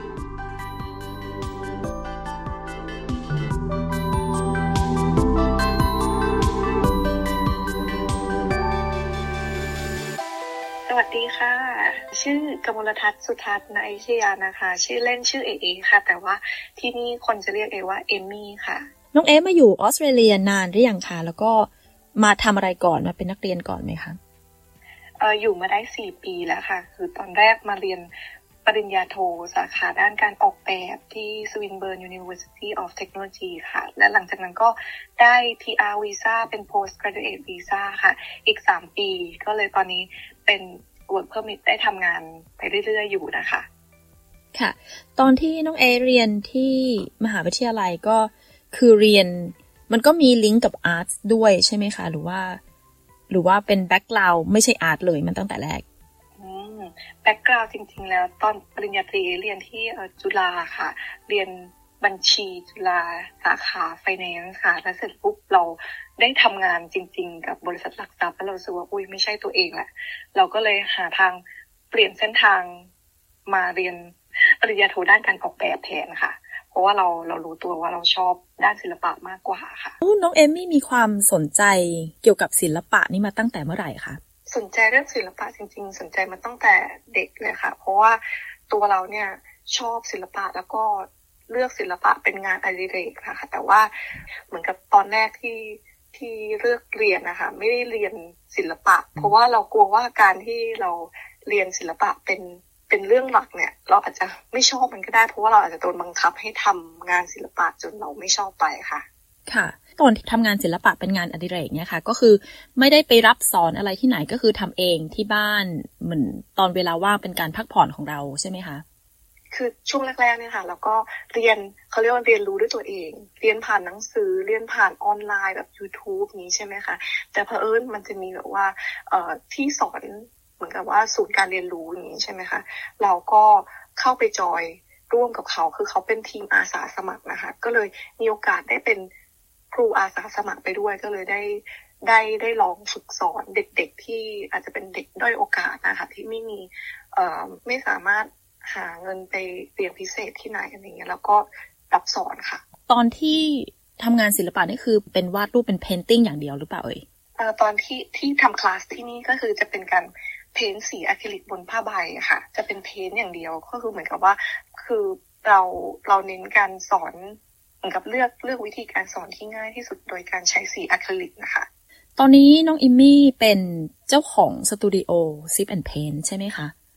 สวัสดีค่ะชื่อกมลทัศน์สุทัศน์ณอยุธยานะคะชื่อเล่นชื่อเอค่ะแต่ว่าที่นี่คนจะเรียกว่าเอมี่ค่ะน้องมาอยู่ออสเตรเลียนานหรือยังคะแล้วก็มาทำอะไรก่อนมาเป็นนักเรียนก่อนไหมคะอยู่มาได้4 ปีแล้วค่ะคือตอนแรกมาเรียนปริญญาโทสาขาด้านการออกแบบที่ Swinburne University of Technology ค่ะและหลังจากนั้นก็ได้ PR Visa เป็น Postgraduate Visa ค่ะอีก3 ปีก็เลยตอนนี้เป็นwork permit ได้ทำงานไปเรื่อยๆอยู่นะคะค่ะตอนที่น้องเรียนที่มหาวิทยาลัยก็คือเรียนมันก็มีลิงก์กับอาร์ตด้วยใช่ไหมคะหรือว่าเป็นแบ็คกราวด์ไม่ใช่อาร์ตเลยมันตั้งแต่แรกแบ็คกราวด์จริงๆแล้วตอนปริญญาตรีเรียนที่จุฬาค่ะเรียนบัญชีจุฬาสาขาไฟแนนซ์ค่ะแล้วเสร็จปุ๊บเราได้ทำงานจริงๆกับบริษัทหลักทรัพย์แล้วเรารู้สึกว่าอุ้ยไม่ใช่ตัวเองแหละเราก็เลยหาทางเปลี่ยนเส้นทางมาเรียนปริญญาโทด้านการออกแบบแทนค่ะเพราะว่าเรารู้ตัวว่าเราชอบด้านศิลปะมากกว่าค่ะน้องเอมี่มีความสนใจเกี่ยวกับศิลปะนี่มาตั้งแต่เมื่อไหร่คะสนใจเรื่องศิลปะจริงๆสนใจมาตั้งแต่เด็กเลยค่ะเพราะว่าตัวเราเนี่ยชอบศิลปะแล้วก็เลือกศิลปะเป็นงานอดิเรกนะคะแต่ว่าเหมือนกับตอนแรกที่เลือกเรียนนะคะไม่ได้เรียนศิลปะเพราะว่าเรากลัวว่าการที่เราเรียนศิลปะเป็นเรื่องหลักเนี่ยเราอาจจะไม่ชอบมันก็ได้เพราะว่าเราอาจจะโดนบังคับให้ทำงานศิลปะจนเราไม่ชอบไปค่ะค่ะตอนที่ทำงานศิลปะเป็นงานอดิเรกเนี่ยค่ะก็คือไม่ได้ไปรับสอนอะไรที่ไหนก็คือทำเองที่บ้านเหมือนตอนเวลาว่างเป็นการพักผ่อนของเราใช่ไหมคะคือช่วงแรกๆเนี่ยค่ะแล้วก็เรียนเขาเรียกว่าเรียนรู้ด้วยตัวเองเรียนผ่านหนังสือเรียนผ่านออนไลน์แบบ YouTube นี้ใช่ไหมคะแต่เผอิญมันจะมีแบบว่าที่สอนเหมือนกับว่าศูนย์การเรียนรู้นี้ใช่ไหมคะเราก็เข้าไปจอยร่วมกับเขาคือเขาเป็นทีมอาสาสมัครนะคะก็เลยมีโอกาสได้เป็นครูอาสาสมัครไปด้วยก็เลยได้ลองฝึกสอนเด็กๆที่อาจจะเป็นเด็กด้อยโอกาสนะคะที่ไม่สามารถหาเงินไปเรียนพิเศษที่ไหนอะไรเงี้ยแล้วก็รับสอนค่ะตอนที่ทำงานศิลปะนี่คือเป็นวาดรูปเป็นเพนติ้งอย่างเดียวหรือเปล่าตอนที่ทำคลาสที่นี่ก็คือจะเป็นการเพ้นสีอะคริลิกบนผ้าใบค่ะจะเป็นเพ้นอย่างเดียวก็คือเหมือนกับว่าคือเราเน้นการสอนเหมือนกับเลือกวิธีการสอนที่ง่ายที่สุดโดยการใช้สีอะคริลิกนะคะตอนนี้น้องอิมมี่เป็นเจ้าของสตูดิโอ Sip and Paint ใช่ไหมคะ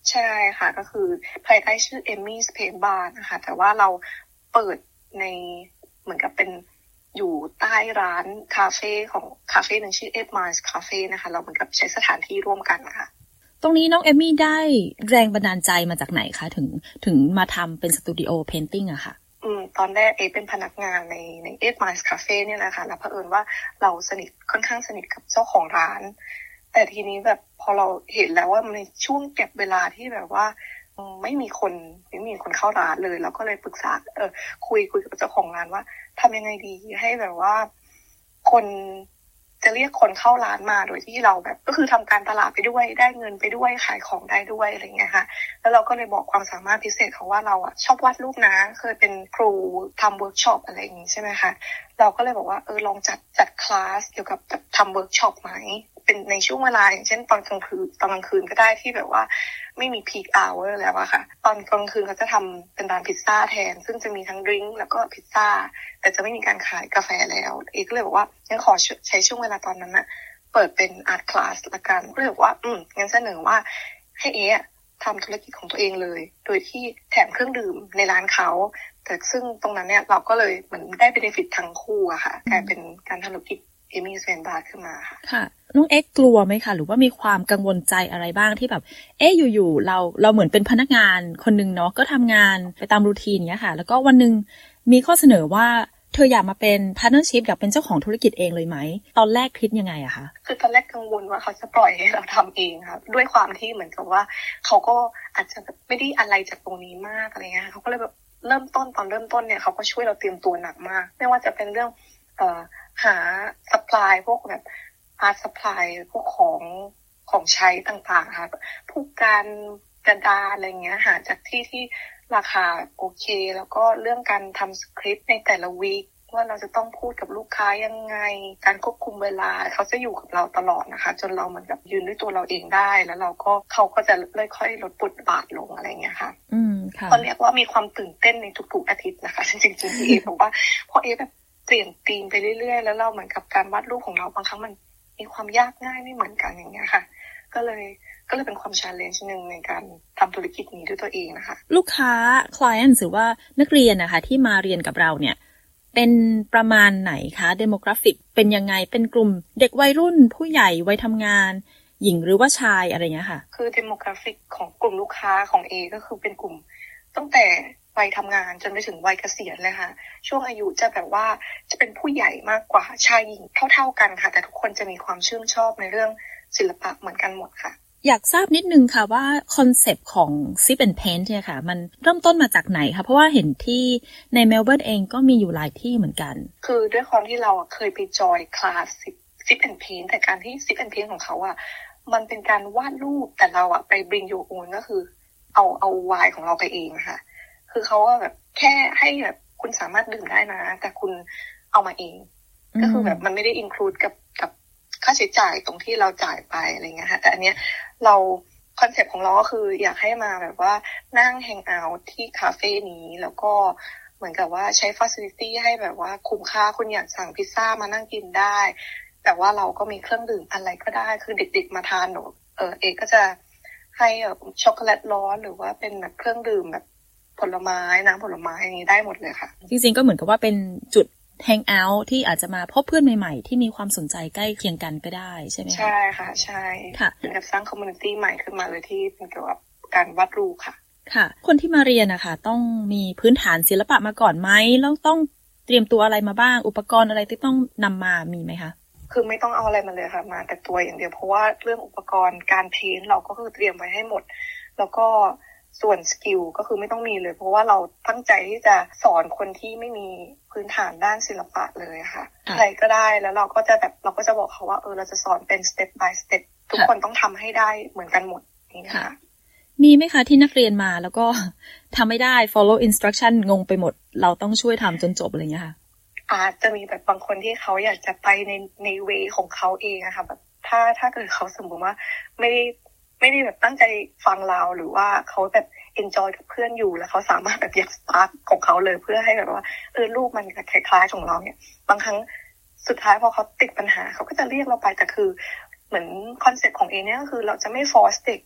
ใช่ค่ะก็คือภายใต้ชื่อ Emmy's Paint Bar นะคะแต่ว่าเราเปิดในเหมือนกับเป็นอยู่ใต้ร้านคาเฟ่ของคาเฟ่หนึ่งชื่อ 8 Miles Cafe นะคะเราเหมือนกับใช้สถานที่ร่วมกันนะคะตรงนี้น้องเอมมี่ได้แรงบันดาลใจมาจากไหนคะถึงมาทำเป็นสตูดิโอเพนติ้งอะค่ะตอนแรกเป็นพนักงานใน8 Miles Cafe เนี่ยแหละค่ะแล้วเผอิญว่าเราค่อนข้างสนิทกับเจ้าของร้านแต่ทีนี้แบบพอเราเห็นแล้วว่าในช่วงเก็บเวลาที่แบบว่าไม่มีคนเข้าร้านเลยเราก็เลยปรึกษาคุยกับเจ้าของร้านว่าทำยังไงดีให้แบบว่าคนจะเรียกคนเข้าร้านมาโดยที่เราแบบก็คือทำการตลาดไปด้วยได้เงินไปด้วยขายของได้ด้วยอะไรเงี้ยค่ะแล้วเราก็เลยบอกความสามารถพิเศษเขาว่าเราอ่ะชอบวาดรูปนะเคยเป็นครูทำเวิร์กช็อปอะไรอย่างงี้ใช่ไหมคะเราก็เลยบอกว่าลองจัดคลาสเกี่ยวกับทำเวิร์กช็อปไหมเป็นในช่วงเวลาอย่างเช่นตอนกลางคืนก็ได้ที่แบบว่าไม่มีพีคอเวอร์แล้วอะค่ะตอนกลางคืนเขาจะทำเป็นร้านพิซซ่าแทนซึ่งจะมีทั้งดริงก์แล้วก็พิซซ่าแต่จะไม่มีการขายกาแฟแล้วก็เลยบอกว่างั้นขอใช้ช่วงเวลาตอนนั้นนะเปิดเป็นอาร์ตคลาสละกันก็เลยบอกว่างั้นเสนอว่าให้ทำธุรกิจของตัวเองเลยโดยที่แถมเครื่องดื่มในร้านเขาแต่ซึ่งตรงนั้นเนี่ยเราก็เลยเหมือนได้เบเนฟิตทั้งคู่อะค่ะกลายเป็นการทำธุรกิจEmmy's Paint Bar ขึ้นมาค่ะน้องเอ็กกลัวไหมคะหรือว่ามีความกังวลใจอะไรบ้างที่แบบอยู่ๆเราเหมือนเป็นพนักงานคนนึงเนาะก็ทำงานไปตามรูทีนเงี้ยค่ะแล้วก็วันนึงมีข้อเสนอว่าเธออยากมาเป็นพาร์ทเนอร์ชิพอยากเป็นเจ้าของธุรกิจเองเลยไหมตอนแรกคิดยังไงอะคะคือตอนแรกกังวลว่าเขาจะปล่อยให้เราทำเองค่ะด้วยความที่เหมือนกับว่าเขาก็อาจจะไม่ได้อะไรจากตรงนี้มากอะไรเงี้ยเขาก็เลยแบบเริ่มต้นเนี่ยเขาก็ช่วยเราเตรียมตัวหนักมากไม่ว่าจะเป็นเรื่องหาซัพพลายพวกแบบอาร์ตซัพพลายพวกของใช้ต่างๆค่ะพวกการกระดาษอะไรเงี้ยหาจากที่ราคาโอเคแล้วก็เรื่องการทำสคริปต์ในแต่ละวีคว่าเราจะต้องพูดกับลูกค้ายังไงการควบคุมเวลาเขาจะอยู่กับเราตลอดนะคะจนเราเหมือนกับยืนด้วยตัวเราเองได้แล้วเขาก็จะค่อยๆลดบทบาทลงอะไรเงี้ยค่ะก็เรียกว่ามีความตื่นเต้นในทุกๆอาทิตย์นะคะจริงๆที่เพราะว่าพอแบบเปลี่ยนธีมไปเรื่อยๆแล้วเราเหมือนกับการวาดรูปของเราบางครั้งมันมีความยากง่ายไม่เหมือนกันอย่างเงี้ยค่ะก็เลยเป็นความ challenge นึงในการทำธุรกิจนี้ด้วยตัวเองนะคะลูกค้า client หรือว่านักเรียนนะคะที่มาเรียนกับเราเนี่ยเป็นประมาณไหนคะ demographic เป็นยังไงเป็นกลุ่มเด็กวัยรุ่นผู้ใหญ่วัยทำงานหญิงหรือว่าชายอะไรเงี้ยค่ะคือ demographic ของกลุ่มลูกค้าของ A ก็คือเป็นกลุ่มตั้งแต่วัยทำงานจนไปถึงวัยเกษียณเลยค่ะช่วงอายุจะแบบว่าจะเป็นผู้ใหญ่มากกว่าชายหญิงเท่าๆกันค่ะแต่ทุกคนจะมีความชื่นชอบในเรื่องศิลปะเหมือนกันหมดค่ะอยากทราบนิดนึงค่ะว่าคอนเซปต์ของ Sip and Paint เนี่ยค่ะมันเริ่มต้นมาจากไหนคะเพราะว่าเห็นที่ในเมลเบิร์นเองก็มีอยู่หลายที่เหมือนกันคือด้วยความที่เราเคยไปจอยคลาส Sip and Paint แต่การที่ Sip and Paint ของเขามันเป็นการวาดรูปแต่เราไป bring your own ก็คือเอาไวน์ของเราไปเองค่ะคือเขาแบบแค่ให้แบบคุณสามารถดื่มได้นะแต่คุณเอามาเองก็คือแบบมันไม่ได้ include กับค่าใช้จ่ายตรงที่เราจ่ายไปอะไรเงี้ยค่ะแต่อันเนี้ยเราคอนเซ็ปต์ของเราก็คืออยากให้มาแบบว่านั่งแฮงเอาท์ที่คาเฟ่นี้แล้วก็เหมือนกับว่าใช้ฟาซิลิตี้ให้แบบว่าคุ้มค่าคุณอยากสั่งพิซซ่ามานั่งกินได้แต่ว่าเราก็มีเครื่องดื่มอะไรก็ได้คือเด็กๆมาทานเอกก็จะให้ช็อกโกแลตร้อนหรือว่าเป็นแบบเครื่องดื่มแบบผลไม้น้ำผลไม้อย่างนี้ได้หมดเลยค่ะจริงๆก็เหมือนกับว่าเป็นจุดแฮงเอาท์ที่อาจจะมาพบเพื่อนใหม่ๆที่มีความสนใจใกล้เคียงกันก็ได้ใช่ไหมคะใช่ค่ะใช่ค่ะเป็นการสร้างคอมมูนิตี้ใหม่ขึ้นมาเลยที่เป็นเกี่ยวกับการวาดรูปค่ะค่ะคนที่มาเรียนนะคะต้องมีพื้นฐานศิลปะมาก่อนไหมแล้วต้องเตรียมตัวอะไรมาบ้างอุปกรณ์อะไรที่ต้องนำมามีไหมคะคือไม่ต้องเอาอะไรมาเลยค่ะมาแต่ตัวอย่างเดียวเพราะว่าเรื่องอุปกรณ์การเพ้นท์เราก็คือเตรียมไว้ให้หมดแล้วก็ส่วนสกิลก็คือไม่ต้องมีเลยเพราะว่าเราตั้งใจที่จะสอนคนที่ไม่มีพื้นฐานด้านศิลปะเลยค่ะใครก็ได้แล้วเราก็จะบอกเขาว่าเราจะสอนเป็น step by step ทุกคนต้องทำให้ได้เหมือนกันหมดนี่ค่ะมีไหมคะที่นักเรียนมาแล้วก็ทำไม่ได้ follow instruction งงไปหมดเราต้องช่วยทำจนจบอะไรเงี้ยค่ะอาจจะมีแบบบางคนที่เขาอยากจะไปในเวของเขาเองอะค่ะแบบถ้าเกิดเขาสมมติว่าไม่ได้แบบตั้งใจฟังเราหรือว่าเขาแบบ enjoy กับเพื่อนอยู่แล้วเขาสามารถแบบอยากสตาร์ทของเขาเลยเพื่อให้แบบว่ารูปมันคล้ายๆของเราเนี่ยบางครั้งสุดท้ายพอเขาติดปัญหาเขาก็จะเรียกเราไปแต่คือเหมือนคอนเซ็ปต์ของเอเนี่ยก็คือเราจะไม่ force เด็ก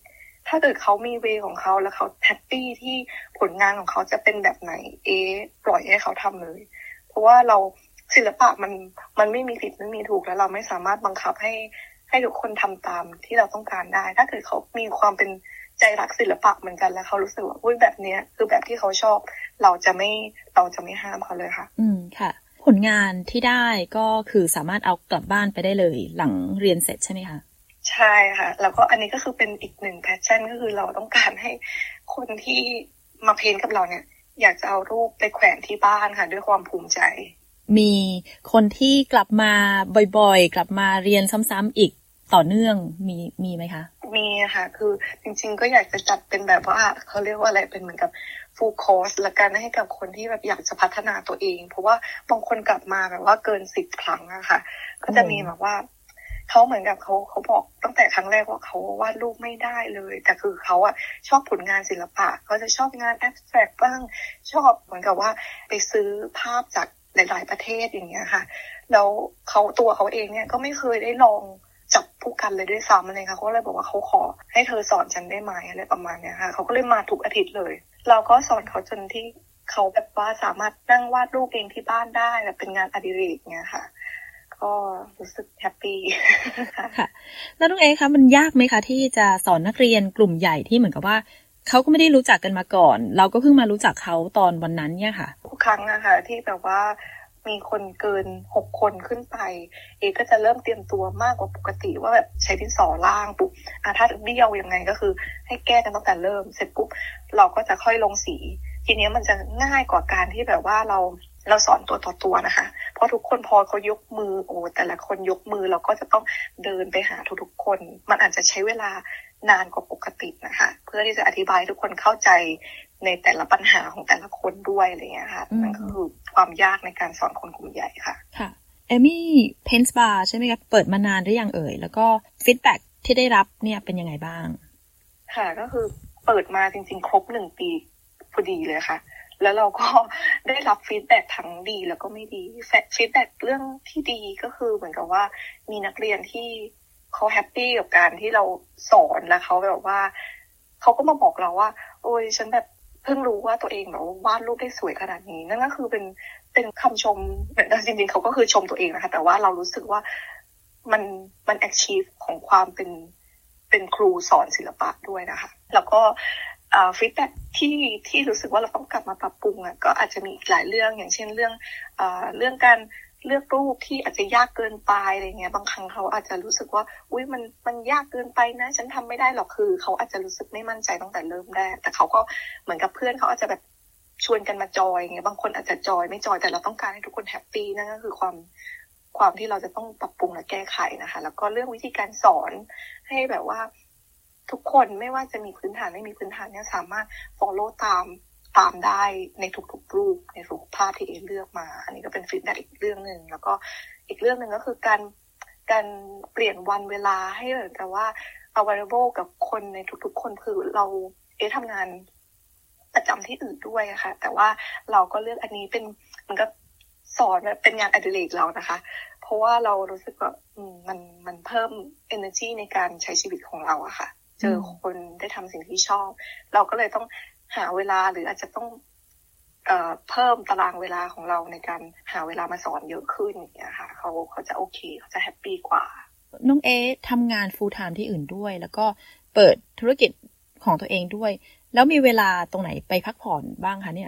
ถ้าเกิดเขามีเวของเขาแล้วเขาแฮปปี้ที่ผลงานของเขาจะเป็นแบบไหนปล่อยให้เขาทำเลยเพราะว่าเราศิลปะมันไม่มีผิดไม่มีถูกแล้วเราไม่สามารถบังคับให้ทุกคนทำตามที่เราต้องการได้ถ้าเกิดเขามีความเป็นใจรักศิลปะเหมือนกันแล้วเขารู้สึกว่าแบบนี้คือแบบที่เขาชอบเราจะไม่ห้ามเขาเลยค่ะค่ะผลงานที่ได้ก็คือสามารถเอากลับบ้านไปได้เลยหลังเรียนเสร็จใช่ไหมคะใช่ค่ะแล้วก็อันนี้ก็คือเป็นอีกหนึ่งแพชชั่นก็คือเราต้องการให้คนที่มาเพ้นท์กับเราเนี่ยอยากจะเอารูปไปแขวนที่บ้านค่ะด้วยความภูมิใจมีคนที่กลับมาบ่อยๆกลับมาเรียนซ้ำๆอีกต่อเนื่องมีไหมคะมีค่ะคือจริงๆก็อยากจะจัดเป็นแบบว่าเขาเรียกว่าอะไรเป็นเหมือนกับ full course ละกันให้กับคนที่แบบอยากจะพัฒนาตัวเองเพราะว่าบางคนกลับมาแบบว่าเกิน10 ครั้งอะค่ะก็จะมีแบบว่าเขาเหมือนกับเขาบอกตั้งแต่ครั้งแรกว่าเขาวาดรูปไม่ได้เลยแต่คือเขาอะชอบผลงานศิลปะเขาจะชอบงานแอบสแตรกบ้างชอบเหมือนกับว่าไปซื้อภาพจากหลายๆประเทศอย่างเงี้ยค่ะแล้วตัวเขาเองเนี่ยก็ไม่เคยได้ลองจับผู้กันเลยด้วยซ้ำเลยค่ะเขาเลยบอกว่าเขาขอให้เธอสอนฉันได้ไหมอะไรประมาณเนี้ยค่ะเขาก็เลยมาทุกอาทิตย์เลยเราก็สอนเขาจนที่เขาแบบว่าสามารถนั่งวาดรูปเองที่บ้านได้แบบเป็นงานอดิเรกเงี้ยค่ะก็รู้สึกแฮปปี้ค่ะแล้วน้องคะมันยากไหมคะที่จะสอนนักเรียนกลุ่มใหญ่ที่เหมือนกับว่าเขาก็ไม่ได้รู้จักกันมาก่อนเราก็เพิ่งมารู้จักเขาตอนวันนั้นเนี่ยค่ะทุกครั้งนะคะที่แบบว่ามีคนเกิน6 คนขึ้นไปก็จะเริ่มเตรียมตัวมากกว่าปกติว่าแบบใช้ดินสอล่างปุ๊บถ้าเบี้ยวยังไงก็คือให้แก้กันตั้งแต่เริ่มเสร็จปุ๊บเราก็จะค่อยลงสีทีนี้มันจะง่ายกว่าการที่แบบว่าเราสอนตัวต่อตัวนะคะเพราะทุกคนพอเขายกมือแต่ละคนยกมือเราก็จะต้องเดินไปหาทุกๆคนมันอาจจะใช้เวลานานกว่าปกตินะคะเพื่อที่จะอธิบายทุกคนเข้าใจในแต่ละปัญหาของแต่ละคนด้วยอะไรเงี้ยค่ะนั่นก็คือความยากในการสอนคนกลุ่มใหญ่ค่ะค่ะเอมี่เพนส์บาร์ใช่ไหมคะเปิดมานานหรือยังเอ่ยแล้วก็ฟีดแบ็กที่ได้รับเนี่ยเป็นยังไงบ้างค่ะก็คือเปิดมาจริงๆครบ1 ปีพอดีเลยค่ะแล้วเราก็ได้รับฟีดแบ็กทั้งดีแล้วก็ไม่ดีฟีดแบ็กเรื่องที่ดีก็คือเหมือนกับว่ามีนักเรียนที่เขาแฮปปี้กับการที่เราสอนแล้วเขาแบบว่าเขาก็มาบอกเราว่าโอ้ยฉันแบบเพิ่งรู้ว่าตัวเองแบบวาดรูปได้สวยขนาดนี้นั่นก็คือเป็นคำชมเหมือนจริงๆเขาก็คือชมตัวเองนะคะแต่ว่าเรารู้สึกว่ามัน achieve ของความเป็นครูสอนศิลปะด้วยนะคะแล้วก็ฟีดแบ็กที่รู้สึกว่าเราต้องกลับมาปรับปรุงก็อาจจะมีอีกหลายเรื่องอย่างเช่นเรื่องการเลือกรูปที่อาจจะยากเกินไปอะไรเงี้ยบางครั้งเขาอาจจะรู้สึกว่าอุ๊ยมันยากเกินไปนะฉันทำไม่ได้หรอกคือเขาอาจจะรู้สึกไม่มั่นใจตั้งแต่เริ่มแรกแต่เขาก็เหมือนกับเพื่อนเขาอาจจะแบบชวนกันมาจอยเงี้ยบางคนอาจจะจอยไม่จอยแต่เราต้องการให้ทุกคนแฮปปี้นั่นก็คือความที่เราจะต้องปรับปรุงและแก้ไขนะคะแล้วก็เรื่องวิธีการสอนให้แบบว่าทุกคนไม่ว่าจะมีพื้นฐานไม่มีพื้นฐานเนี่ยสามารถ follow ตามได้ในทุกๆรูปในทุกภาพที่เลือกมาอันนี้ก็เป็นฟีดแบ็กอีกเรื่องนึงแล้วก็อีกเรื่องนึงก็คือการเปลี่ยนวันเวลาให้เหมือนกับว่า available กับคนในทุกๆคนคือเราทำงานประจำที่อื่นด้วยค่ะแต่ว่าเราก็เลือกอันนี้เป็นมันก็สอนเป็นงานอดิเรกเรานะคะเพราะว่าเรารู้สึกว่ามันเพิ่ม energy ในการใช้ชีวิตของเราอะค่ะเจอคนได้ทำสิ่งที่ชอบเราก็เลยต้องหาเวลาหรืออาจจะต้องเพิ่มตารางเวลาของเราในการหาเวลามาสอนเยอะขึ้นอย่างเงี้ยค่ะเขาจะโอเคเขาจะแฮปปี้กว่าน้องทำงาน full time ที่อื่นด้วยแล้วก็เปิดธุรกิจของตัวเองด้วยแล้วมีเวลาตรงไหนไปพักผ่อนบ้างคะเนี่ย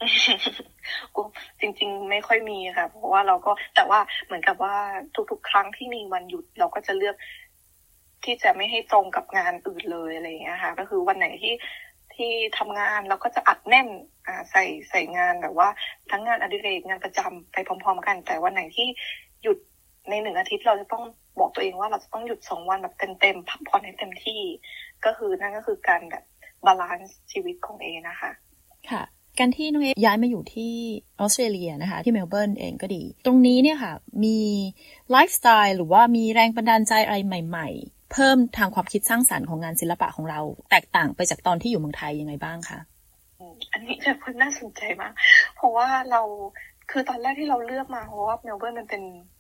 จริงๆไม่ค่อยมีค่ะเพราะว่าเราก็แต่ว่าเหมือนกับว่าทุกๆครั้งที่มีวันหยุดเราก็จะเลือกที่จะไม่ให้ตรงกับงานอื่นเลยอะไรอย่างเงี้ยค่ะก็คือวันไหนที่ทำงานเราก็จะอัดแน่นใส่งานแบบว่าทั้งงานอดิเรกงานประจำไปพร้อมๆกันแต่วันไหนที่หยุดใน1 อาทิตย์เราจะต้องบอกตัวเองว่าเราจะต้องหยุด2 วันแบบเต็มๆพักผ่อนให้เต็มที่ก็คือนั่นก็คือการแบบบาลานซ์ชีวิตของนะคะค่ะการที่น้องย้ายมาอยู่ที่ออสเตรเลียนะคะที่เมลเบิร์นเองก็ดีตรงนี้เนี่ยค่ะมีไลฟ์สไตล์หรือว่ามีแรงบันดาลใจอะไรใหม่ๆเพิ่มทางความคิดสร้างสรรค์ของงานศิลปะของเราแตกต่างไปจากตอนที่อยู่เมืองไทยยังไงบ้างคะอันนี้จะค่อนน่าสนใจมากเพราะว่าเราคือตอนแรกที่เราเลือกมาเพราะว่าเมลเบิร์นมันเป็น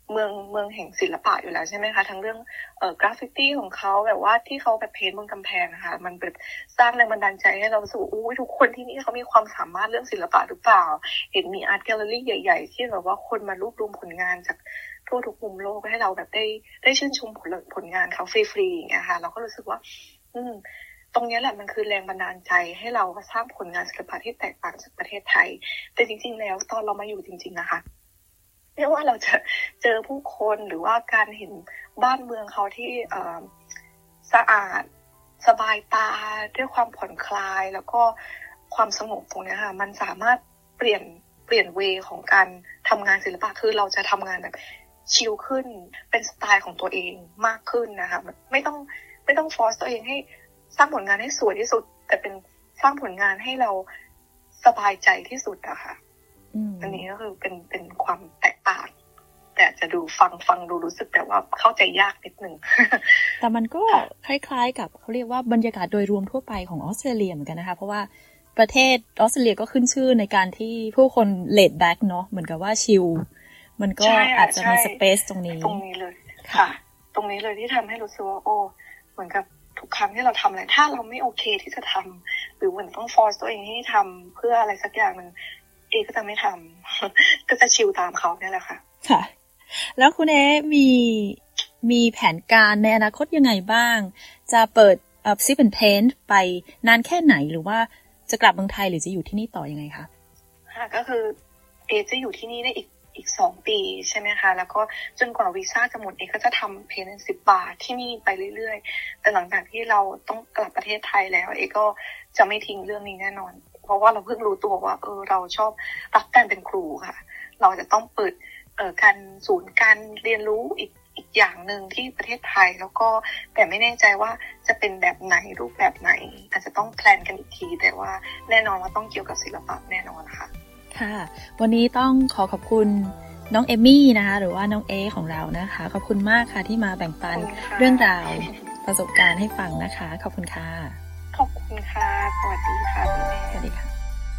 เมืองแห่งศิลปะอยู่แล้วใช่ไหมคะทั้งเรื่องกราฟฟิตี้ของเขาแบบว่าที่เขาแบบเพ้นท์บนกำแพงนะคะมันแบบสร้างแรงบันดาลใจให้เรารู้สึกทุกคนที่นี่เขามีความสามารถเรื่องศิลปะหรือเปล่าเห็นมีอาร์ตแกลเลอรี่ใหญ่ๆที่แบบว่าคนมารวบรวมผลงานจากทั่วทุกมุมโลกให้เราแบบได้ชื่นชมผลงานเขาฟรีๆอย่างเงี้ยค่ะเราก็รู้สึกว่าตรงนี้แหละมันคือแรงบันดาลใจให้เราสร้างผลงานศิลปะที่แตกต่างจากประเทศไทยแต่จริงๆแล้วตอนเรามาอยู่จริงๆนะคะไม่ว่าเราจะเจอผู้คนหรือว่าการเห็นบ้านเมืองเขาที่สะอาดสบายตาด้วยความผ่อนคลายแล้วก็ความสงบตรงนี้ค่ะมันสามารถเปลี่ยนเวของการทำงานศิลปะคือเราจะทำงานแบบชิลขึ้นเป็นสไตล์ของตัวเองมากขึ้นนะคะไม่ต้องฟอร์สตัวเองให้สร้างผลงานให้สวยที่สุดแต่เป็นสร้างผลงานให้เราสบายใจที่สุดอะค่ะอันนี้ก็คือเป็นความแตกต่างแต่จะดูฟังดูรู้สึกแต่ว่าเข้าใจยากนิดนึงแต่มันก็คล้ายๆกับเขาเรียกว่าบรรยากาศโดยรวมทั่วไปของออสเตรเลียเหมือนกันนะคะเพราะว่าประเทศออสเตรเลียก็ขึ้นชื่อในการที่ผู้คนเลดแบ็กเนาะเหมือนกับว่าชิลมันก็อาจจะมีสเปซตรงนี้เลยค่ะตรงนี้เลยที่ทำให้รู้สึกว่าเหมือนกับทุกครั้งที่เราทำอะไรถ้าเราไม่โอเคที่จะทำหรือเหมือนต้องฟอร์สตัวเองให้ทำเพื่ออะไรสักอย่างนึงก็จะไม่ทำก็จะชิลตามเขาเนี่ยแหละค่ะค่ะแล้วคุณมีแผนการในอนาคตยังไงบ้างจะเปิดSip and Paint ไปนานแค่ไหนหรือว่าจะกลับเมืองไทยหรือจะอยู่ที่นี่ต่อยังไงคะค่ะก็คือจะอยู่ที่นี่ได้อีก2 ปีใช่ไหมคะแล้วก็จนกว่าวีซ่าจะหมดก็จะทำเพนต์10 บาทที่นี่ไปเรื่อยๆแต่หลังจากที่เราต้องกลับประเทศไทยแล้วก็จะไม่ทิ้งเรื่องนี้แน่นอนเพราะว่าเราเพิ่งรู้ตัวว่าเราชอบรักการเป็นครูค่ะเราจะต้องเปิดการศูนย์การเรียนรู้อีกอย่างนึงที่ประเทศไทยแล้วก็แต่ไม่แน่ใจว่าจะเป็นแบบไหนรูปแบบไหนอาจจะต้องแพลนกันอีกทีแต่ว่าแน่นอนว่าต้องเกี่ยวกับศิลปะแน่นอนค่ะค่ะวันนี้ต้องขอบคุณน้องเอมี่นะคะหรือว่าน้องของเรานะคะขอบคุณมากค่ะที่มาแบ่งปันเรื่องราวประสบการณ์ให้ฟังนะคะขอบคุณค่ะขอบคุณค่ะสวัสดีค่ะสวัสดีค่ะ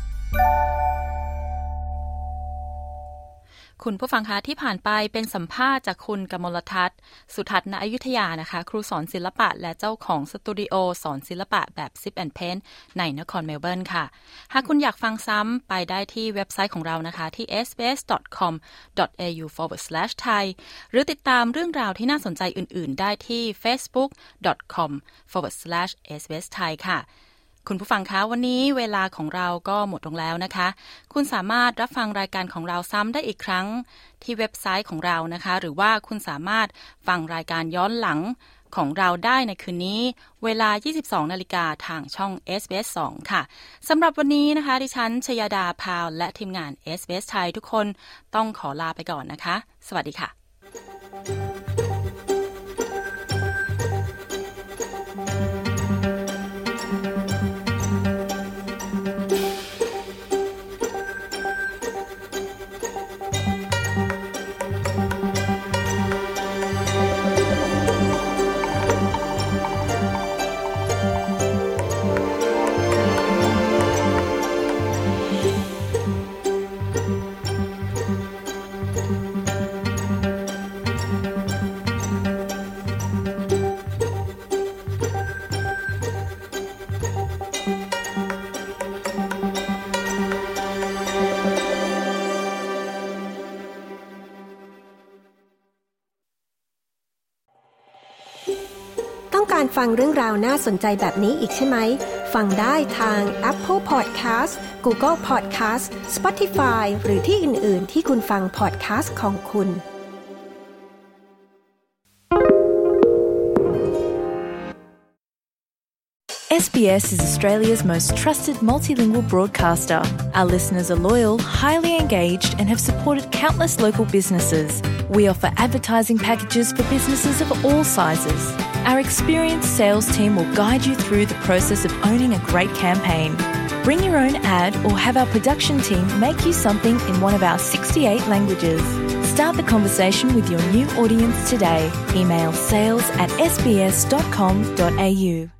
คุณผู้ฟังคะที่ผ่านไปเป็นสัมภาษณ์จากคุณกมลทัศน์สุทัศน์ณอยุธยานะคะครูสอนศิลปะและเจ้าของสตูดิโอสอนศิลปะแบบ Sip and Paint ในนครเมลเบิร์นค่ะหากคุณอยากฟังซ้ำไปได้ที่เว็บไซต์ของเรานะคะที่ sbs.com.au/thai หรือติดตามเรื่องราวที่น่าสนใจอื่นๆได้ที่ facebook.com/sbsthai ค่ะคุณผู้ฟังคะวันนี้เวลาของเราก็หมดลงแล้วนะคะคุณสามารถรับฟังรายการของเราซ้ำได้อีกครั้งที่เว็บไซต์ของเรานะคะหรือว่าคุณสามารถฟังรายการย้อนหลังของเราได้ในคืนนี้เวลา 22:00 น.ทางช่อง SBS 2 ค่ะสำหรับวันนี้นะคะดิฉันชยดาพาวและทีมงาน SBS ไทยทุกคนต้องขอลาไปก่อนนะคะสวัสดีค่ะการฟังเรื่องราวน่าสนใจแบบนี้อีกใช่ไหมฟังได้ทาง Apple Podcast Google Podcast Spotify หรือที่อื่นๆที่คุณฟัง podcast ของคุณ SBS is Australia's most trusted multilingual broadcaster. Our listeners are loyal, highly engaged, and have supported countless local businesses. We offer advertising packages for businesses of all sizes. Our experienced sales team will guide you through the process of owning a great campaign. Bring your own ad or have our production team make you something in one of our 68 languages. Start the conversation with your new audience today. Email sales@sbs.com.au.